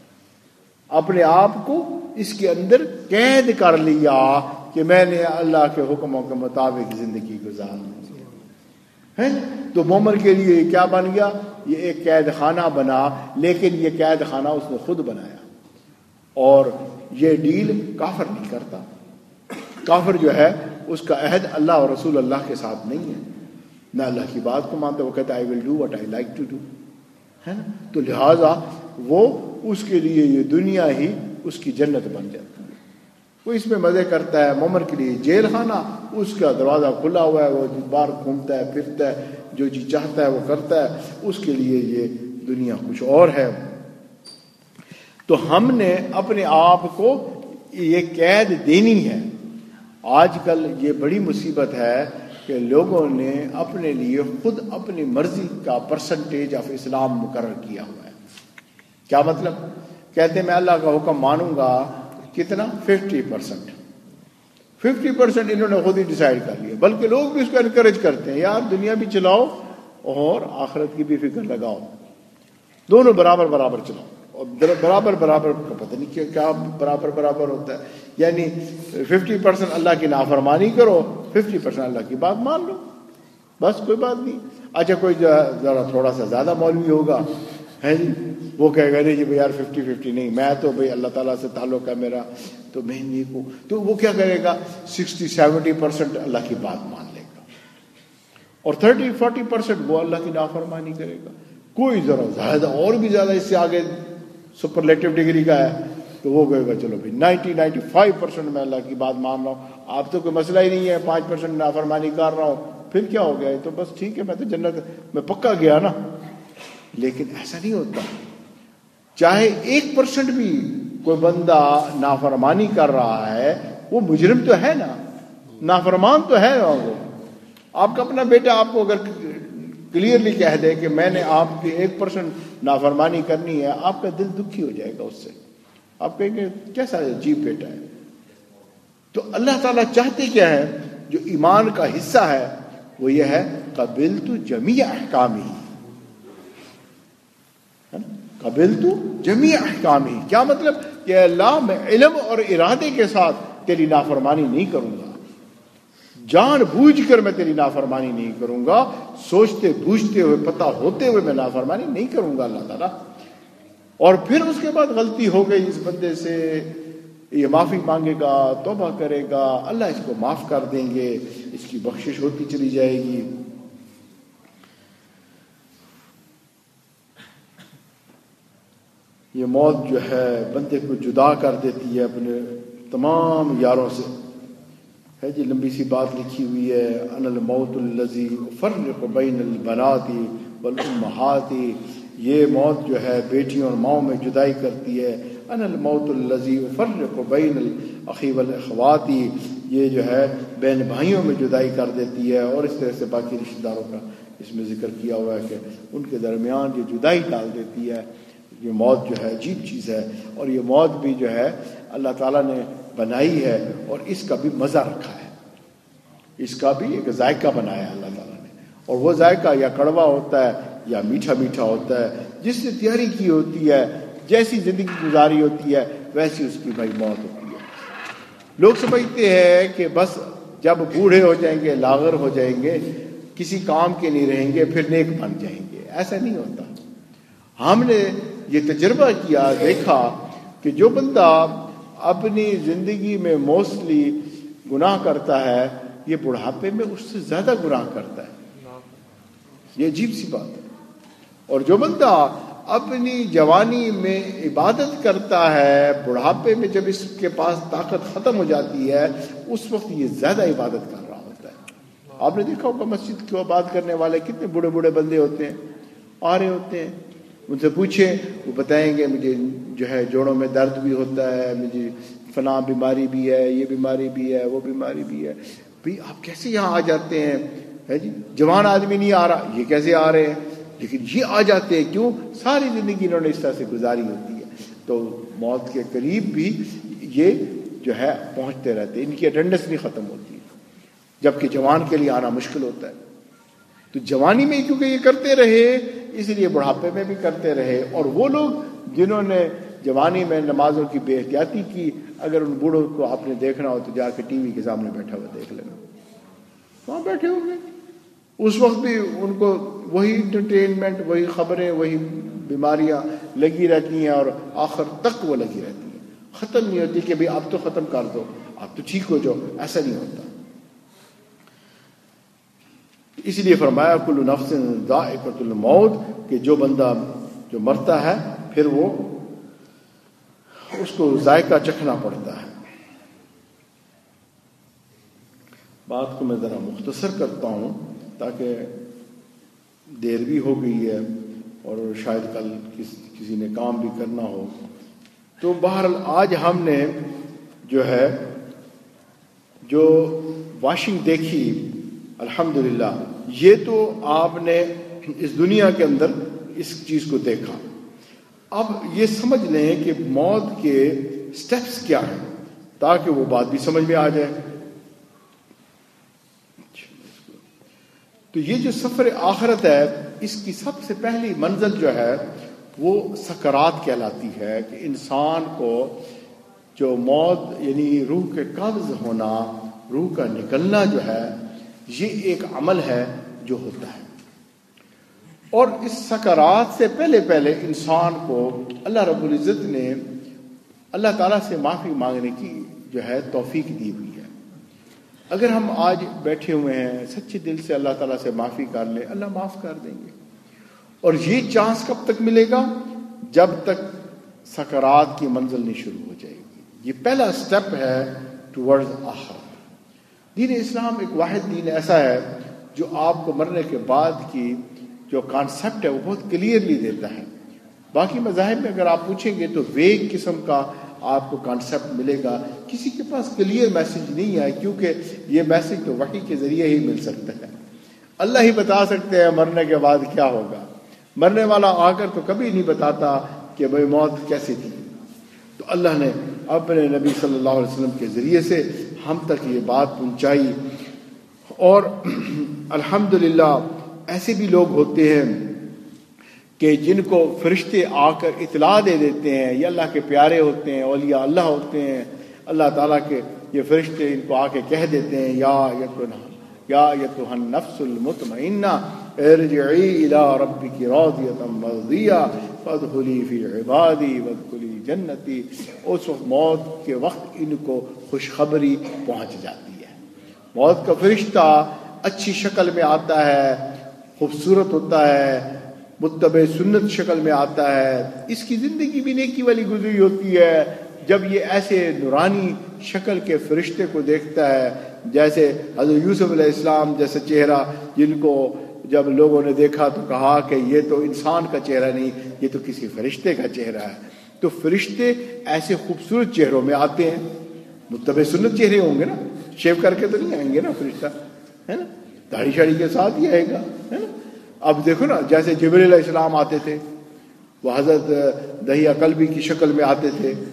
اپنے آپ کو اس کے اندر قید کر لیا کہ میں نے اللہ کے حکموں کے مطابق زندگی گزارنی ہے. تو مومن کے لیے یہ کیا بن گیا؟ یہ ایک قید خانہ بنا، لیکن یہ قید خانہ اس نے خود بنایا. اور یہ ڈیل کافر نہیں کرتا. کافر جو ہے اس کا عہد اللہ اور رسول اللہ کے ساتھ نہیں ہے، نہ اللہ کی بات کو مانتا. وہ کہتا ہے I will do what I like to do، ہے نا. تو لہٰذا وہ اس کے لیے یہ دنیا ہی اس کی جنت بن جاتی ہے. وہ اس میں مزے کرتا ہے. مومن کے لیے جیل خانہ، اس کا دروازہ کھلا ہوا ہے، وہ باہر گھومتا ہے پھرتا ہے، جو جی چاہتا ہے وہ کرتا ہے. اس کے لیے یہ دنیا کچھ اور ہے. تو ہم نے اپنے آپ کو یہ قید دینی ہے. آج کل یہ بڑی مصیبت ہے کہ لوگوں نے اپنے لیے خود اپنی مرضی کا پرسنٹیج آف اسلام مقرر کیا ہوا ہے. کیا مطلب؟ کہتے ہیں میں اللہ کا حکم مانوں گا کتنا؟ ففٹی پرسنٹ ففٹی پرسنٹ انہوں نے خود ہی ڈیسائیڈ کر لیا. بلکہ لوگ بھی اس کو انکریج کرتے ہیں، یار دنیا بھی چلاؤ اور آخرت کی بھی فکر لگاؤ، دونوں برابر برابر چلاؤ. اور برابر برابر کا پتہ نہیں کیا کیا برابر برابر ہوتا ہے. یعنی ففٹی پرسنٹ اللہ کی نافرمانی کرو، ففٹی پرسنٹ اللہ کی بات مان لو، بس کوئی بات نہیں. اچھا کوئی ذرا تھوڑا سا زیادہ مولوی ہوگا ہے جی، وہ کہے گا نہیں جی بھائی یار ففٹی ففٹی نہیں، میں تو بھائی اللہ تعالیٰ سے تعلق ہے میرا تو میں نیک ہوں. تو وہ کیا کرے گا؟ سکسٹی سیونٹی پرسینٹ اللہ کی بات مان لے گا اور تھرٹی فورٹی پرسینٹ وہ اللہ کی نافرمانی کرے گا. کوئی ذرا زیادہ اور بھی زیادہ اس سے آگے سپرلیٹو ڈگری کا ہے تو وہ کہے گا چلو بھائی نائنٹی نائنٹی فائیو پرسینٹ میں اللہ کی بات مان رہا ہوں، آپ تو کوئی مسئلہ ہی نہیں ہے، پانچ پرسینٹ نافرمانی کر رہا ہوں، پھر کیا ہو گیا؟ تو بس ٹھیک ہے میں تو جنت میں پکا گیا نا. لیکن ایسا نہیں ہوتا. چاہے ایک پرسنٹ بھی کوئی بندہ نافرمانی کر رہا ہے وہ مجرم تو ہے نا، نافرمان تو ہے. وہ آپ کا اپنا بیٹا آپ کو اگر کلیئرلی کہہ دے کہ میں نے آپ کی ایک پرسنٹ نافرمانی کرنی ہے، آپ کا دل دکھی ہو جائے گا اس سے. آپ کہیں گے کیسا عجیب بیٹا ہے. تو اللہ تعالیٰ چاہتے کیا ہے؟ جو ایمان کا حصہ ہے وہ یہ ہے قبلت جمیع احکامی، قبلت جمیع احکامی. کیا مطلب؟ کہ اللہ میں علم اور ارادے کے ساتھ تیری نافرمانی نہیں کروں گا، جان بوجھ کر میں تیری نافرمانی نہیں کروں گا، سوچتے بوجھتے ہوئے پتہ ہوتے ہوئے میں نافرمانی نہیں کروں گا اللہ تعالیٰ. اور پھر اس کے بعد غلطی ہو گئی اس بندے سے، یہ معافی مانگے گا، توبہ کرے گا، اللہ اس کو معاف کر دیں گے، اس کی بخشش ہوتی چلی جائے گی. یہ موت جو ہے بندے کو جدا کر دیتی ہے اپنے تمام یاروں سے. ہے جی لمبی سی بات لکھی ہوئی ہے، ان الموت الذی افرق بین البنات والامہات. یہ موت جو ہے بیٹیوں اور ماؤں میں جدائی کرتی ہے. ان الموت الذی افرق بین الاخی والاخوات، یہ جو ہے بہن بھائیوں میں جدائی کر دیتی ہے. اور اس طرح سے باقی رشتہ داروں کا اس میں ذکر کیا ہوا ہے کہ ان کے درمیان یہ جدائی ڈال دیتی ہے. یہ موت جو ہے عجیب چیز ہے. اور یہ موت بھی جو ہے اللہ تعالیٰ نے بنائی ہے اور اس کا بھی مزہ رکھا ہے، اس کا بھی ایک ذائقہ بنایا ہے اللہ تعالیٰ نے، اور وہ ذائقہ یا کڑوا ہوتا ہے یا میٹھا میٹھا ہوتا ہے، جس نے تیاری کی ہوتی ہے، جیسی زندگی گزاری ہوتی ہے ویسی اس کی بھائی موت ہوتی ہے۔ لوگ سمجھتے ہیں کہ بس جب بوڑھے ہو جائیں گے، لاغر ہو جائیں گے، کسی کام کے نہیں رہیں گے، پھر نیک بن جائیں گے۔ ایسا نہیں ہوتا۔ ہم نے یہ تجربہ کیا، دیکھا کہ جو بندہ اپنی زندگی میں موسٹلی گناہ کرتا ہے، یہ بڑھاپے میں اس سے زیادہ گناہ کرتا ہے۔ یہ عجیب سی بات ہے۔ اور جو بندہ اپنی جوانی میں عبادت کرتا ہے، بڑھاپے میں جب اس کے پاس طاقت ختم ہو جاتی ہے، اس وقت یہ زیادہ عبادت کر رہا ہوتا ہے۔ آپ نے دیکھا ہوگا مسجد کو آباد کرنے والے کتنے بوڑھے بوڑھے بندے ہوتے ہیں، آ رہے ہوتے ہیں، ان سے پوچھیں وہ بتائیں گے مجھے جو ہے جوڑوں میں درد بھی ہوتا ہے، مجھے فلاں بیماری بھی ہے، یہ بیماری بھی ہے، وہ بیماری بھی ہے۔ بھئی آپ کیسے یہاں آ جاتے ہیں؟ ہے جی جوان آدمی نہیں آ رہا، یہ کیسے آ رہے ہیں؟ لیکن یہ آ جاتے ہیں، کیوں؟ ساری زندگی انہوں نے اس طرح سے گزاری ہوتی ہے، تو موت کے قریب بھی یہ جو ہے پہنچتے رہتے ہیں، ان کی اٹینڈنس نہیں ختم ہوتی، جبکہ جوان کے لیے آنا مشکل ہوتا ہے۔ تو جوانی میں کیونکہ یہ کرتے رہے، اس لیے بڑھاپے میں بھی کرتے رہے۔ اور وہ لوگ جنہوں نے جوانی میں نمازوں کی بے احتیاطی کی، اگر ان بوڑھوں کو آپ نے دیکھنا ہو تو جا کے ٹی وی کے سامنے بیٹھا ہوا دیکھ لینا، وہاں بیٹھے ہوں گے، اس وقت بھی ان کو وہی انٹرٹینمنٹ، وہی خبریں، وہی بیماریاں لگی رہتی ہیں، اور آخر تک وہ لگی رہتی ہیں، ختم نہیں ہوتی کہ بھئی اب تو ختم کر دو، اب تو ٹھیک ہو جاؤ، ایسا نہیں ہوتا۔ اس لیے فرمایا کل نفس ذائقۃ الموت، کہ جو بندہ جو مرتا ہے پھر وہ اس کو ذائقہ چکھنا پڑتا ہے۔ بات کو میں ذرا مختصر کرتا ہوں تاکہ دیر بھی ہو گئی ہے اور شاید کل کس کسی نے کام بھی کرنا ہو۔ تو بہرحال آج ہم نے جو ہے جو واشنگ دیکھی، الحمدللہ، یہ تو آپ نے اس دنیا کے اندر اس چیز کو دیکھا۔ اب یہ سمجھ لیں کہ موت کے سٹیپس کیا ہیں تاکہ وہ بات بھی سمجھ میں آ جائے۔ تو یہ جو سفر آخرت ہے، اس کی سب سے پہلی منزل جو ہے وہ سکرات کہلاتی ہے، کہ انسان کو جو موت یعنی روح کے قبض ہونا، روح کا نکلنا جو ہے، یہ ایک عمل ہے جو ہوتا ہے۔ اور اس سکرات سے پہلے پہلے انسان کو اللہ رب العزت نے اللہ تعالیٰ سے معافی مانگنے کی جو ہے توفیق دی ہوئی ہے۔ اگر ہم آج بیٹھے ہوئے ہیں، سچے دل سے اللہ تعالیٰ سے معافی کر لیں، اللہ معاف کر دیں گے۔ اور یہ چانس کب تک ملے گا؟ جب تک سکرات کی منزل نہیں شروع ہو جائے گی۔ یہ پہلا سٹیپ ہے ٹورڈز آخرت۔ دین اسلام ایک واحد دین ایسا ہے جو آپ کو مرنے کے بعد کی جو کانسیپٹ ہے وہ بہت کلیئرلی دیتا ہے۔ باقی مذاہب میں اگر آپ پوچھیں گے تو ویگ قسم کا آپ کو کانسیپٹ ملے گا، کسی کے پاس کلیئر میسج نہیں ہے، کیونکہ یہ میسج تو وحی کے ذریعے ہی مل سکتا ہے۔ اللہ ہی بتا سکتے ہیں مرنے کے بعد کیا ہوگا، مرنے والا آ کر تو کبھی نہیں بتاتا کہ بھئی موت کیسی تھی۔ تو اللہ نے اپنے نبی صلی اللہ علیہ وسلم کے ذریعے سے ہم تک یہ بات پہنچائی۔ اور الحمدللہ ایسے بھی لوگ ہوتے ہیں کہ جن کو فرشتے آ کر اطلاع دے دیتے ہیں، یہ اللہ کے پیارے ہوتے ہیں، اولیاء اللہ ہوتے ہیں، اللہ تعالیٰ کے یہ فرشتے ان کو آ کے کہہ دیتے ہیں، یا یا ایتھا النفس المطمئنہ ارجعی الی ربک راضیۃ مرضیہ فادخلی فی عبادی وادخلی جنتی۔ اس وقت موت کے وقت ان کو خوشخبری پہنچ جاتی ہے۔ موت کا فرشتہ اچھی شکل میں آتا ہے، خوبصورت ہوتا ہے، متبع سنت شکل میں آتا ہے، اس کی زندگی بھی نیکی والی گزری ہوتی ہے۔ جب یہ ایسے نورانی شکل کے فرشتے کو دیکھتا ہے، جیسے حضرت یوسف علیہ السلام جیسے چہرہ، جن کو جب لوگوں نے دیکھا تو کہا کہ یہ تو انسان کا چہرہ نہیں، یہ تو کسی فرشتے کا چہرہ ہے۔ تو فرشتے ایسے خوبصورت چہروں میں آتے ہیں، متبع سنت چہرے ہوں گے نا، شیو کر کے تو نہیں آئیں گے نا فرشتہ، ہے نا، داڑھی شاڑی کے ساتھ ہی آئے گا، ہے نا۔ اب دیکھو نا، جیسے جبریل علیہ السلام آتے تھے، وہ حضرت دہیہ قلبی کی شکل میں آتے تھے،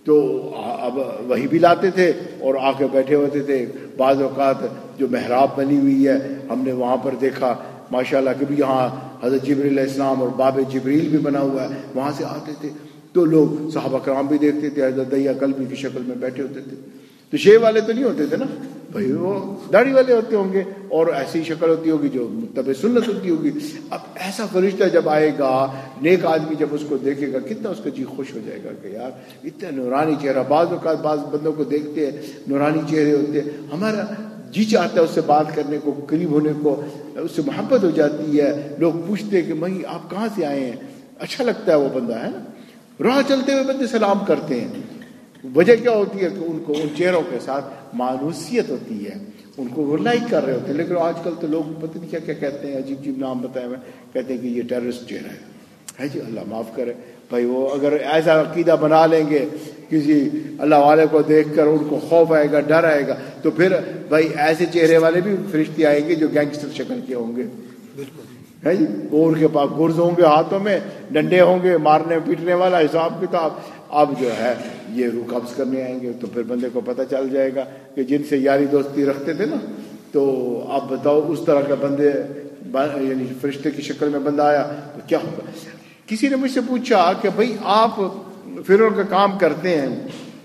تو اب وہی بھی لاتے تھے اور آ کے بیٹھے ہوتے تھے. بعض اوقات جو محراب بنی ہوئی ہے ہم نے وہاں پر دیکھا ماشاءاللہ کہ بھی یہاں حضرت جبریل علیہ السلام اور باب جبریل بھی بنا ہوا ہے, وہاں سے آتے تھے تو لوگ صحابہ کرام بھی دیکھتے تھے, حضرت دیا کلبی کی شکل میں بیٹھے ہوتے تھے. تو شیو والے تو نہیں ہوتے تھے نا بھائی, وہ داڑھی والے ہوتے ہوں گے اور ایسی شکل ہوتی ہوگی جو متبع سنت ہوتی ہوگی. اب ایسا فرشتہ جب آئے گا, نیک آدمی جب اس کو دیکھے گا, کتنا اس کا جی خوش ہو جائے گا کہ یار اتنا نورانی چہرہ. بعض اوقات بعض بندوں کو دیکھتے ہیں نورانی چہرے ہوتے ہیں, ہمارا جی چاہتا ہے اس سے بات کرنے کو, قریب ہونے کو, اس سے محبت ہو جاتی ہے. لوگ پوچھتے ہیں کہ بھائی آپ کہاں سے آئے ہیں, اچھا لگتا ہے وہ بندہ ہے نا. راہ چلتے ہوئے بندے سلام کرتے ہیں, وجہ کیا ہوتی ہے کہ ان کو ان چہروں کے ساتھ مانوسیت ہوتی ہے, ان کو وہ لائک کر رہے ہوتے ہیں. لیکن آج کل تو لوگ پتہ نہیں کیا کیا کہتے ہیں, عجیب عجیب نام بتائے ہوئے, کہتے ہیں کہ یہ ٹیررسٹ چہرہ ہے. ہے جی اللہ معاف کرے بھائی, وہ اگر ایسا عقیدہ بنا لیں گے کسی اللہ والے کو دیکھ کر ان کو خوف آئے گا, ڈر آئے گا, تو پھر بھائی ایسے چہرے والے بھی فرشتے آئیں گے جو گینگسٹر شکل کے ہوں گے. بالکل ہے جی, اور کے پاس گرز ہوں گے, ہاتھوں میں ڈنڈے ہوں گے, مارنے پیٹنے والا حساب کتاب. اب جو ہے یہ روح قبض کرنے آئیں گے تو پھر بندے کو پتہ چل جائے گا کہ جن سے یاری دوستی رکھتے تھے نا, تو اب بتاؤ اس طرح کا بندے یعنی فرشتے کی شکل میں بندہ آیا تو کیا ہوگا. کسی نے مجھ سے پوچھا کہ بھئی آپ فرعون کا کام کرتے ہیں,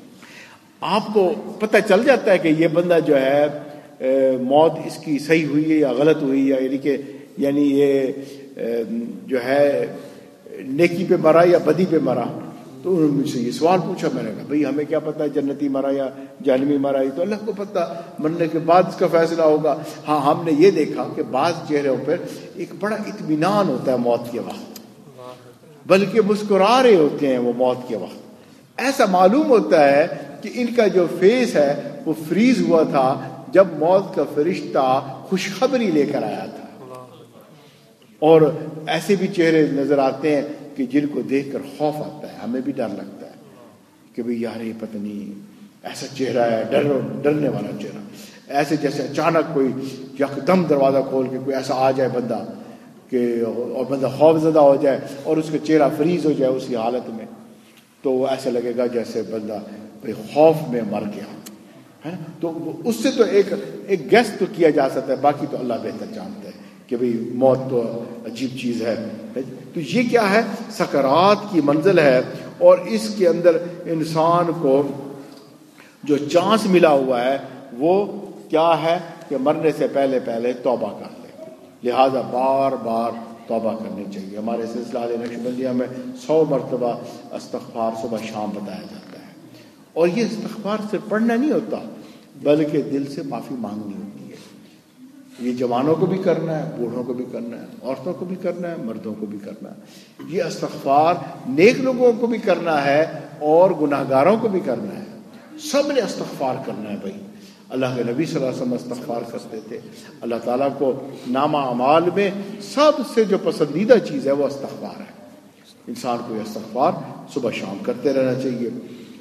آپ کو پتہ چل جاتا ہے کہ یہ بندہ جو ہے موت اس کی صحیح ہوئی ہے یا غلط ہوئی ہے, یعنی کہ یعنی یہ جو ہے نیکی پہ مرا یا بدی پہ مرا. تو انہوں نے مجھ سے یہ سوال پوچھا. میں نے کہا بھئی ہمیں کیا پتہ ہے جنتی مرا یا جہنمی مرا, یہ تو اللہ کو پتہ, مرنے کے بعد اس کا فیصلہ ہوگا. ہاں ہم نے یہ دیکھا کہ بعض چہروں پر ایک بڑا اطمینان ہوتا ہے موت کے وقت, بلکہ مسکرا رہے ہوتے ہیں وہ موت کے وقت. ایسا معلوم ہوتا ہے کہ ان کا جو فیس ہے وہ فریز ہوا تھا جب موت کا فرشتہ خوشخبری لے کر آیا تھا. اور ایسے بھی چہرے نظر آتے ہیں کہ جن کو دیکھ کر خوف آتا ہے, ہمیں بھی ڈر لگتا ہے کہ بھئی یار یہ پتہ نہیں ایسا چہرہ ہے, ڈر ڈرنے والا چہرہ, ایسے جیسے اچانک کوئی یکدم دروازہ کھول کے کوئی ایسا آ جائے بندہ کہ اور بندہ خوف زدہ ہو جائے اور اس کا چہرہ فریز ہو جائے اسی حالت میں, تو ایسا لگے گا جیسے بندہ بھئی خوف میں مر گیا ہے. تو اس سے تو ایک ایک گیس تو کیا جا سکتا ہے, باقی تو اللہ بہتر جانتا ہے کہ بھئی موت تو عجیب چیز ہے. تو یہ کیا ہے, سکرات کی منزل ہے, اور اس کے اندر انسان کو جو چانس ملا ہوا ہے وہ کیا ہے کہ مرنے سے پہلے پہلے توبہ کر لے. لہذا بار بار توبہ کرنی چاہیے. ہمارے سلسلہ نقشبندیہ میں سو مرتبہ استغفار صبح شام بتایا جاتا ہے, اور یہ استغفار صرف پڑھنا نہیں ہوتا بلکہ دل سے معافی مانگنی ہوتی ہے. یہ جوانوں کو بھی کرنا ہے, بوڑھوں کو بھی کرنا ہے, عورتوں کو بھی کرنا ہے, مردوں کو بھی کرنا ہے. یہ استغفار نیک لوگوں کو بھی کرنا ہے اور گناہگاروں کو بھی کرنا ہے. سب نے استغفار کرنا ہے. بھائی اللہ کے نبی صلی اللہ علیہ وسلم استغفار کرتے تھے. اللہ تعالیٰ کو نامہ اعمال میں سب سے جو پسندیدہ چیز ہے وہ استغفار ہے. انسان کو یہ استغفار صبح شام کرتے رہنا چاہیے.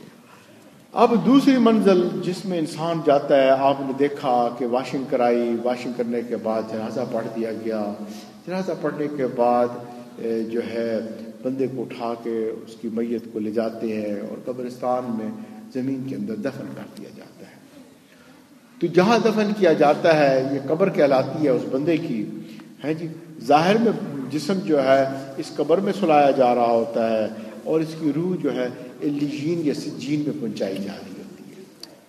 اب دوسری منزل جس میں انسان جاتا ہے, آپ نے دیکھا کہ واشنگ کرائی, واشنگ کرنے کے بعد جنازہ پڑھ دیا گیا. جنازہ پڑھنے کے بعد جو ہے بندے کو اٹھا کے اس کی میت کو لے جاتے ہیں اور قبرستان میں زمین کے اندر دفن کر دیا جاتا ہے. تو جہاں دفن کیا جاتا ہے یہ قبر کہلاتی ہے اس بندے کی, ہے جی. ظاہر میں جسم جو ہے اس قبر میں سلایا جا رہا ہوتا ہے اور اس کی روح جو ہے علیین یا سجین میں پہنچائی جا رہی ہوتی ہے.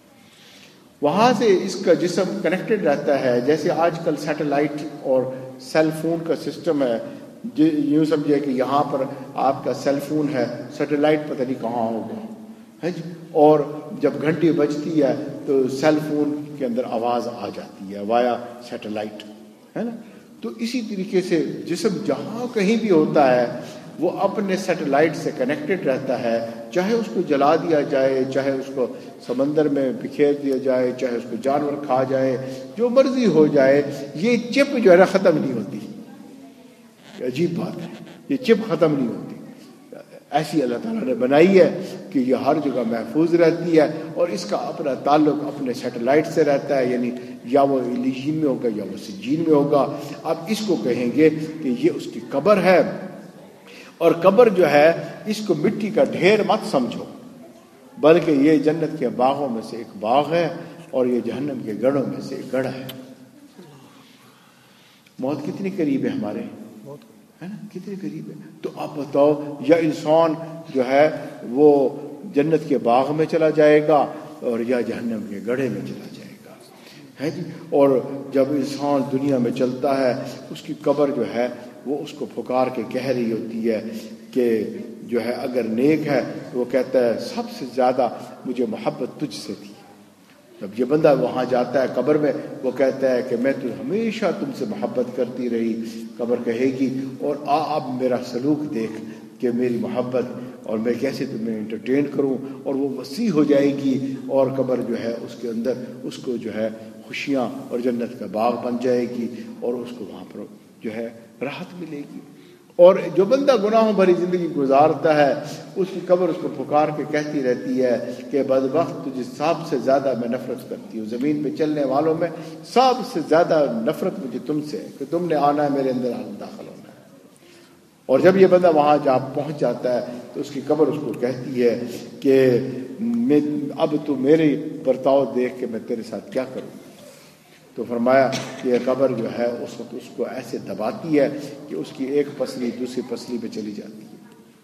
وہاں سے اس کا جسم کنیکٹڈ رہتا ہے, جیسے آج کل سیٹلائٹ اور سیل فون کا سسٹم ہے. یوں سمجھے کہ یہاں پر آپ کا سیل فون ہے, سیٹلائٹ پتہ نہیں کہاں ہوگا, ہے جی. اور جب گھنٹی بجتی ہے تو سیل فون کے اندر آواز آ جاتی ہے وایا سیٹلائٹ, ہے نا. تو اسی طریقے سے جسم جہاں کہیں بھی ہوتا ہے وہ اپنے سیٹلائٹ سے کنیکٹڈ رہتا ہے, چاہے اس کو جلا دیا جائے, چاہے اس کو سمندر میں بکھیر دیا جائے, چاہے اس کو جانور کھا جائے, جو مرضی ہو جائے, یہ چپ جو ہے نا ختم نہیں ہوتی. عجیب بات ہے, یہ چپ ختم نہیں ہوتی. ایسی اللہ تعالیٰ نے بنائی ہے کہ یہ ہر جگہ محفوظ رہتی ہے, اور اس کا اپنا تعلق اپنے سیٹلائٹ سے رہتا ہے, یعنی یا وہ علیین میں ہوگا یا وہ سجین میں ہوگا. اب اس کو کہیں گے کہ یہ اس کی قبر ہے, اور قبر جو ہے اس کو مٹی کا ڈھیر مت سمجھو. بلکہ یہ جنت کے باغوں میں سے ایک باغ ہے اور یہ جہنم کے گڑھوں میں سے ایک گڑھ ہے۔ موت کتنی قریب ہے ہمارے، ہے نا، کتنی قریب ہے۔ تو آپ بتاؤ، یا انسان جو ہے وہ جنت کے باغ میں چلا جائے گا اور یا جہنم کے گڑھے میں چلا جائے گا، ہے جی۔ اور جب انسان دنیا میں چلتا ہے اس کی قبر جو ہے وہ اس کو پکار کے کہہ رہی ہوتی ہے کہ جو ہے اگر نیک ہے تو وہ کہتا ہے سب سے زیادہ مجھے محبت تجھ سے تھی۔ جب یہ بندہ وہاں جاتا ہے قبر میں، وہ کہتا ہے کہ میں تو ہمیشہ تم سے محبت کرتی رہی۔ قبر کہے گی اور آ اب میرا سلوک دیکھ کہ میری محبت اور میں کیسے تمہیں انٹرٹین کروں، اور وہ وسیع ہو جائے گی اور قبر جو ہے اس کے اندر اس کو جو ہے خوشیاں اور جنت کا باغ بن جائے گی اور اس کو وہاں پر جو ہے راحت ملے گی۔ اور جو بندہ گناہوں بھری زندگی گزارتا ہے اس کی قبر اس کو پکار کے کہتی رہتی ہے کہ بدبخت تجھے سب سے زیادہ میں نفرت کرتی ہوں، زمین پہ چلنے والوں میں سب سے زیادہ نفرت مجھے تم سے ہے کہ تم نے آنا ہے میرے اندر داخل ہونا ہے۔ اور جب یہ بندہ وہاں جا پہنچ جاتا ہے تو اس کی قبر اس کو کہتی ہے کہ میں اب تو میری برتاؤ دیکھ کے میں تیرے ساتھ کیا کروں۔ تو فرمایا کہ یہ قبر جو ہے اس وقت اس کو ایسے دباتی ہے کہ اس کی ایک پسلی دوسری پسلی پہ چلی جاتی ہے۔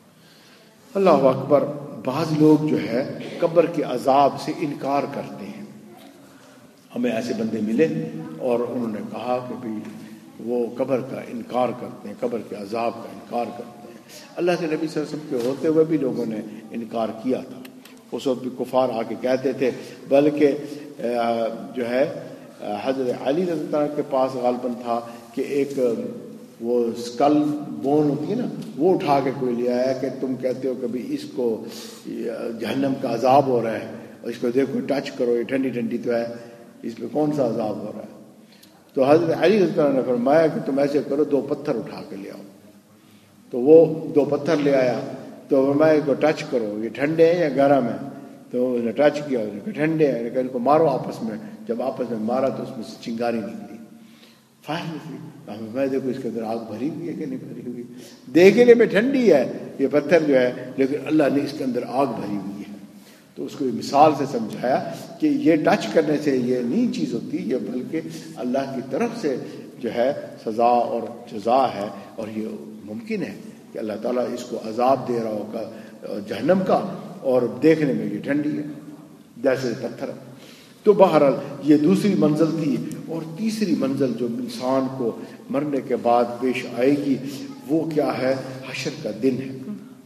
اللہ اکبر۔ بعض لوگ جو ہے قبر کے عذاب سے انکار کرتے ہیں۔ ہمیں ایسے بندے ملے اور انہوں نے کہا کہ بھی وہ قبر کا انکار کرتے ہیں، قبر کے عذاب کا انکار کرتے ہیں۔ اللہ کے نبی صلی اللہ علیہ وسلم کے ہوتے ہوئے بھی لوگوں نے انکار کیا تھا، اس وقت بھی کفار آ کے کہتے تھے، بلکہ جو ہے حضرت علی رضی اللہ عنہ کے پاس غالباً تھا کہ ایک وہ اسکل بون ہوتی ہے نا، وہ اٹھا کے کوئی لے آیا کہ تم کہتے ہو کہ بھی اس کو جہنم کا عذاب ہو رہا ہے اور اس کو دیکھو ٹچ کرو، یہ ٹھنڈی ٹھنڈی تو ہے، اس پہ کون سا عذاب ہو رہا ہے۔ تو حضرت علی رضی اللہ عنہ نے فرمایا کہ تم ایسے کرو، دو پتھر اٹھا کے لے آؤ۔ تو وہ دو پتھر لے آیا تو فرمایا کو ٹچ کرو، یہ ٹھنڈے ہیں یا گرم ہیں؟ تو اس نے ٹچ کیا، اس نے کہا ٹھنڈے ہیں، ان کو مارو آپس میں۔ جب آپس میں مارا تو اس میں سے چنگاری نکلی، فائر نکلی۔ میں دیکھو اس کے اندر آگ بھری ہوئی ہے کہ نہیں بھری ہوئی، دیکھنے میں ٹھنڈی ہے یہ پتھر جو ہے، لیکن اللہ نے اس کے اندر آگ بھری ہوئی ہے۔ تو اس کو مثال سے سمجھایا کہ یہ ٹچ کرنے سے یہ نہیں چیز ہوتی، یہ بلکہ اللہ کی طرف سے جو ہے سزا اور جزا ہے، اور یہ ممکن ہے کہ اللہ تعالیٰ اس کو عذاب دے رہا ہوگا جہنم کا، اور دیکھنے میں یہ ٹھنڈی ہے جیسے پتھر۔ تو بہرحال یہ دوسری منزل تھی، اور تیسری منزل جو انسان کو مرنے کے بعد پیش آئے گی وہ کیا ہے؟ حشر کا دن ہے۔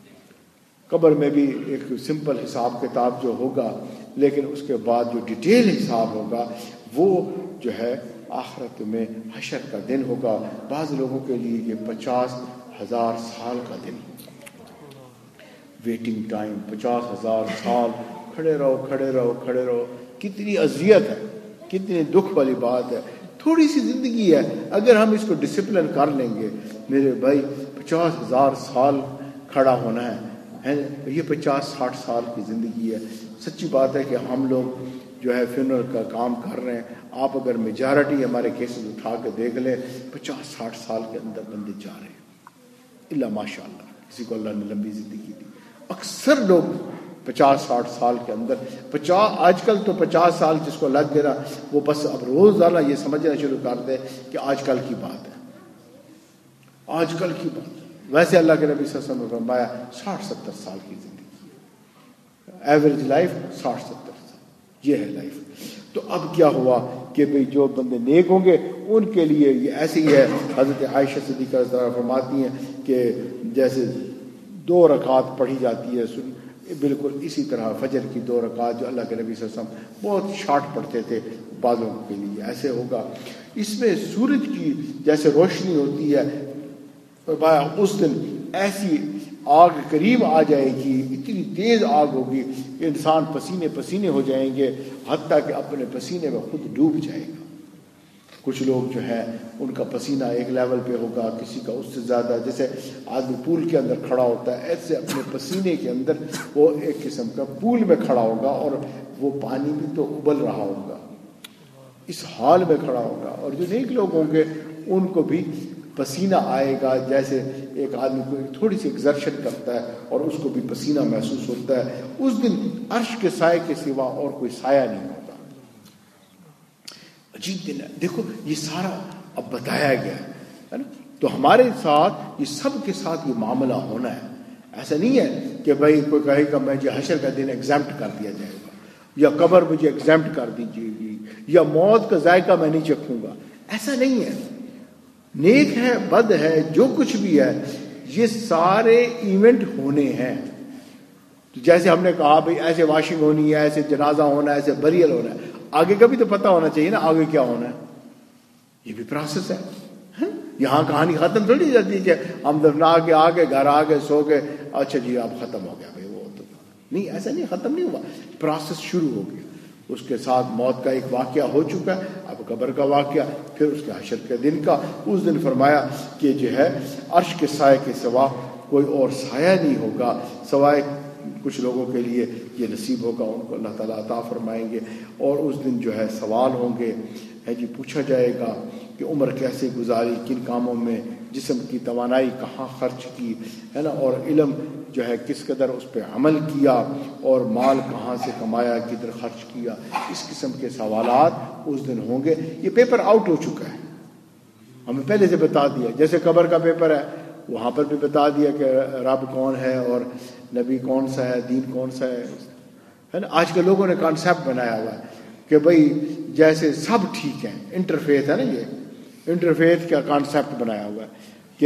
قبر میں بھی ایک سمپل حساب کتاب جو ہوگا، لیکن اس کے بعد جو ڈیٹیل حساب ہوگا وہ جو ہے آخرت میں حشر کا دن ہوگا۔ بعض لوگوں کے لیے یہ پچاس ہزار سال کا دن ہوگا، ویٹنگ ٹائم پچاس ہزار سال، کھڑے رہو کھڑے رہو کھڑے رہو۔ کتنی اذیت ہے، کتنی دکھ والی بات ہے۔ تھوڑی سی زندگی ہے، اگر ہم اس کو ڈسپلن کر لیں گے میرے بھائی، پچاس ہزار سال کھڑا ہونا ہے، یہ پچاس ساٹھ سال کی زندگی ہے۔ سچی بات ہے کہ ہم لوگ جو ہے فنرل کا کام کر رہے ہیں، آپ اگر میجارٹی ہمارے کیسز اٹھا کے دیکھ لیں، پچاس ساٹھ سال کے اندر بندے جا رہے ہیں، اللہ ماشاء اللہ، کسی کو اللہ نے لمبی زندگی دی۔ اکثر لوگ پچاس ساٹھ سال کے اندر، پچاس آج کل تو پچاس سال جس کو لگ گیا وہ بس اب روزانہ یہ سمجھنا شروع کر دے کہ آج کل کی بات ہے، آج کل کی بات ہے۔ ویسے اللہ کے نبی صلی اللہ علیہ وسلم نے فرمایا ساٹھ ستر سال کی زندگی، ایوریج لائف ساٹھ ستر سال، یہ ہے لائف۔ تو اب کیا ہوا کہ بھئی جو بندے نیک ہوں گے ان کے لیے یہ ایسی ہے۔ حضرت عائشہ صدیقہ رضی اللہ عنہا فرماتی ہیں کہ جیسے دو رکعت پڑھی جاتی ہے، بالکل اسی طرح فجر کی دو رکعت جو اللہ کے نبی صلی اللہ علیہ وسلم بہت شارٹ پڑھتے تھے، بعضوں کے لیے ایسے ہوگا۔ اس میں سورج کی جیسے روشنی ہوتی ہے، اس دن ایسی آگ قریب آ جائے گی، اتنی تیز آگ ہوگی کہ انسان پسینے پسینے ہو جائیں گے، حتیٰ کہ اپنے پسینے میں خود ڈوب جائے گا۔ کچھ لوگ جو ہے ان کا پسینہ ایک لیول پہ ہوگا، کسی کا اس سے زیادہ، جیسے آدمی پول کے اندر کھڑا ہوتا ہے ایسے اپنے پسینے کے اندر وہ ایک قسم کا پول میں کھڑا ہوگا، اور وہ پانی بھی تو ابل رہا ہوگا، اس حال میں کھڑا ہوگا۔ اور جو نیک لوگ ہوں گے ان کو بھی پسینہ آئے گا، جیسے ایک آدمی کو تھوڑی سی ایگزرشن کرتا ہے اور اس کو بھی پسینہ محسوس ہوتا ہے، اس دن عرش کے سائے کے سوا اور کوئی سایہ نہیں ہوتا۔ عجیب دن ہے، دیکھو یہ سارا اب بتایا گیا ہے نا۔ تو ہمارے ساتھ یہ سب کے ساتھ یہ معاملہ ہونا ہے۔ ایسا نہیں ہے کہ بھائی کوئی کہے گا میں جو حشر کا دن ایگزامپٹ کر دیا جائے گا، یا قبر مجھے ایگزامپٹ کر دیجیے گی، یا موت کا ذائقہ میں نہیں چکھوں گا، ایسا نہیں ہے۔ نیک ہے بد ہے جو کچھ بھی ہے، یہ سارے ایونٹ ہونے ہیں۔ جیسے ہم نے کہا بھائی ایسے واشنگ ہونی ہے، ایسے جنازہ ہونا ہے، ایسے بریل ہونا ہے، آگے کا بھی تو پتہ ہونا چاہیے نا آگے کیا ہونا ہے۔ یہ بھی پروسیس ہے۔ یہاں کہانی ختم تھوڑی جاتی کہ ہم دفنا کے آ کے گھر آ کے سو کے اچھا جی اب ختم ہو گیا بھائی، وہ تو نہیں، ایسا نہیں، ختم نہیں ہوا، پروسیس شروع ہو گیا۔ اس کے ساتھ موت کا ایک واقعہ ہو چکا ہے، اب قبر کا واقعہ، پھر اس کے حشر کے دن کا۔ اس دن فرمایا کہ جو ہے عرش کے سائے کے سوا کوئی اور سایہ نہیں ہوگا، سوائے کچھ لوگوں کے لیے یہ نصیب ہوگا، ان کو اللہ تعالیٰ عطا فرمائیں گے۔ اور اس دن جو ہے سوال ہوں گے، ہے جی پوچھا جائے گا کہ عمر کیسے گزاری، کن کاموں میں جسم کی توانائی کہاں خرچ کی، ہے نا، اور علم جو ہے کس قدر اس پہ عمل کیا، اور مال کہاں سے کمایا، کدھر خرچ کیا۔ اس قسم کے سوالات اس دن ہوں گے۔ یہ پیپر آؤٹ ہو چکا ہے، ہمیں پہلے سے بتا دیا، جیسے قبر کا پیپر ہے وہاں پر بھی بتا دیا کہ رب کون ہے اور نبی کون سا ہے، دین کون سا ہے، ہے نا۔ آج کے لوگوں نے کانسیپٹ بنایا ہوا ہے کہ بھئی جیسے سب ٹھیک ہیں، انٹرفیتھ ہے نا، یہ انٹرفیتھ کا کانسیپٹ بنایا ہوا ہے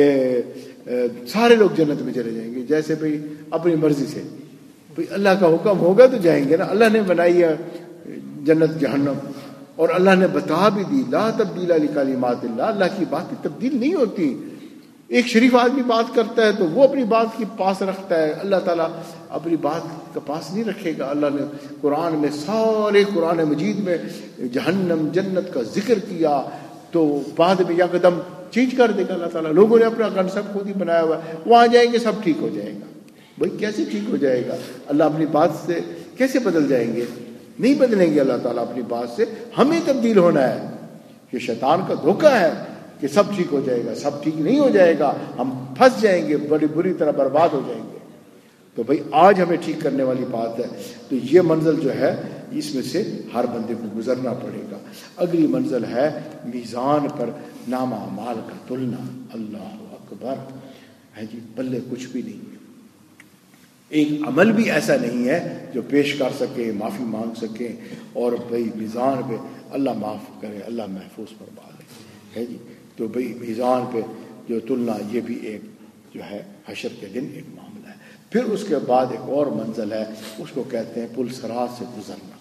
کہ سارے لوگ جنت میں چلے جائیں گے، جیسے بھئی اپنی مرضی سے، بھئی اللہ کا حکم ہوگا تو جائیں گے نا۔ اللہ نے بنائی ہے جنت جہنم، اور اللہ نے بتا بھی دی لا تبدیل لکلمات اللہ، اللہ کی باتیں تبدیل نہیں ہوتی۔ ایک شریف آدمی بات کرتا ہے تو وہ اپنی بات کی پاس رکھتا ہے، اللہ تعالیٰ اپنی بات کا پاس نہیں رکھے گا۔ اللہ نے قرآن میں، سارے قرآن مجید میں جہنم جنت کا ذکر کیا، تو بعد میں یا قدم چینج کر دے گا اللہ تعالیٰ۔ لوگوں نے اپنا کنسپٹ خود ہی بنایا ہوا ہے، وہاں جائیں گے سب ٹھیک ہو جائے گا۔ بھائی کیسے ٹھیک ہو جائے گا؟ اللہ اپنی بات سے کیسے بدل جائیں گے؟ نہیں بدلیں گے اللہ تعالیٰ اپنی بات سے، ہمیں تبدیل ہونا ہے۔ یہ شیطان کا دھوکہ ہے کہ سب ٹھیک ہو جائے گا، سب ٹھیک نہیں ہو جائے گا، ہم پھنس جائیں گے، بڑی بری طرح برباد ہو جائیں گے۔ تو بھائی آج ہمیں ٹھیک کرنے والی بات ہے۔ تو یہ منزل جو ہے اس میں سے ہر بندے کو گزرنا پڑے گا۔ اگلی منزل ہے میزان پر نامہ اعمال کا تلنا۔ اللہ اکبر، ہے جی پلے کچھ بھی نہیں ہے۔ ایک عمل بھی ایسا نہیں ہے جو پیش کر سکے، معافی مانگ سکے، اور بھئی میزان پہ اللہ معاف کرے، اللہ محفوظ فرما لے، ہے جی۔ تو بھئی میزان پہ جو تلنا، یہ بھی ایک جو ہے حشر کے دن ایک معاملہ ہے۔ پھر اس کے بعد ایک اور منزل ہے، اس کو کہتے ہیں پل صراط سے گزرنا۔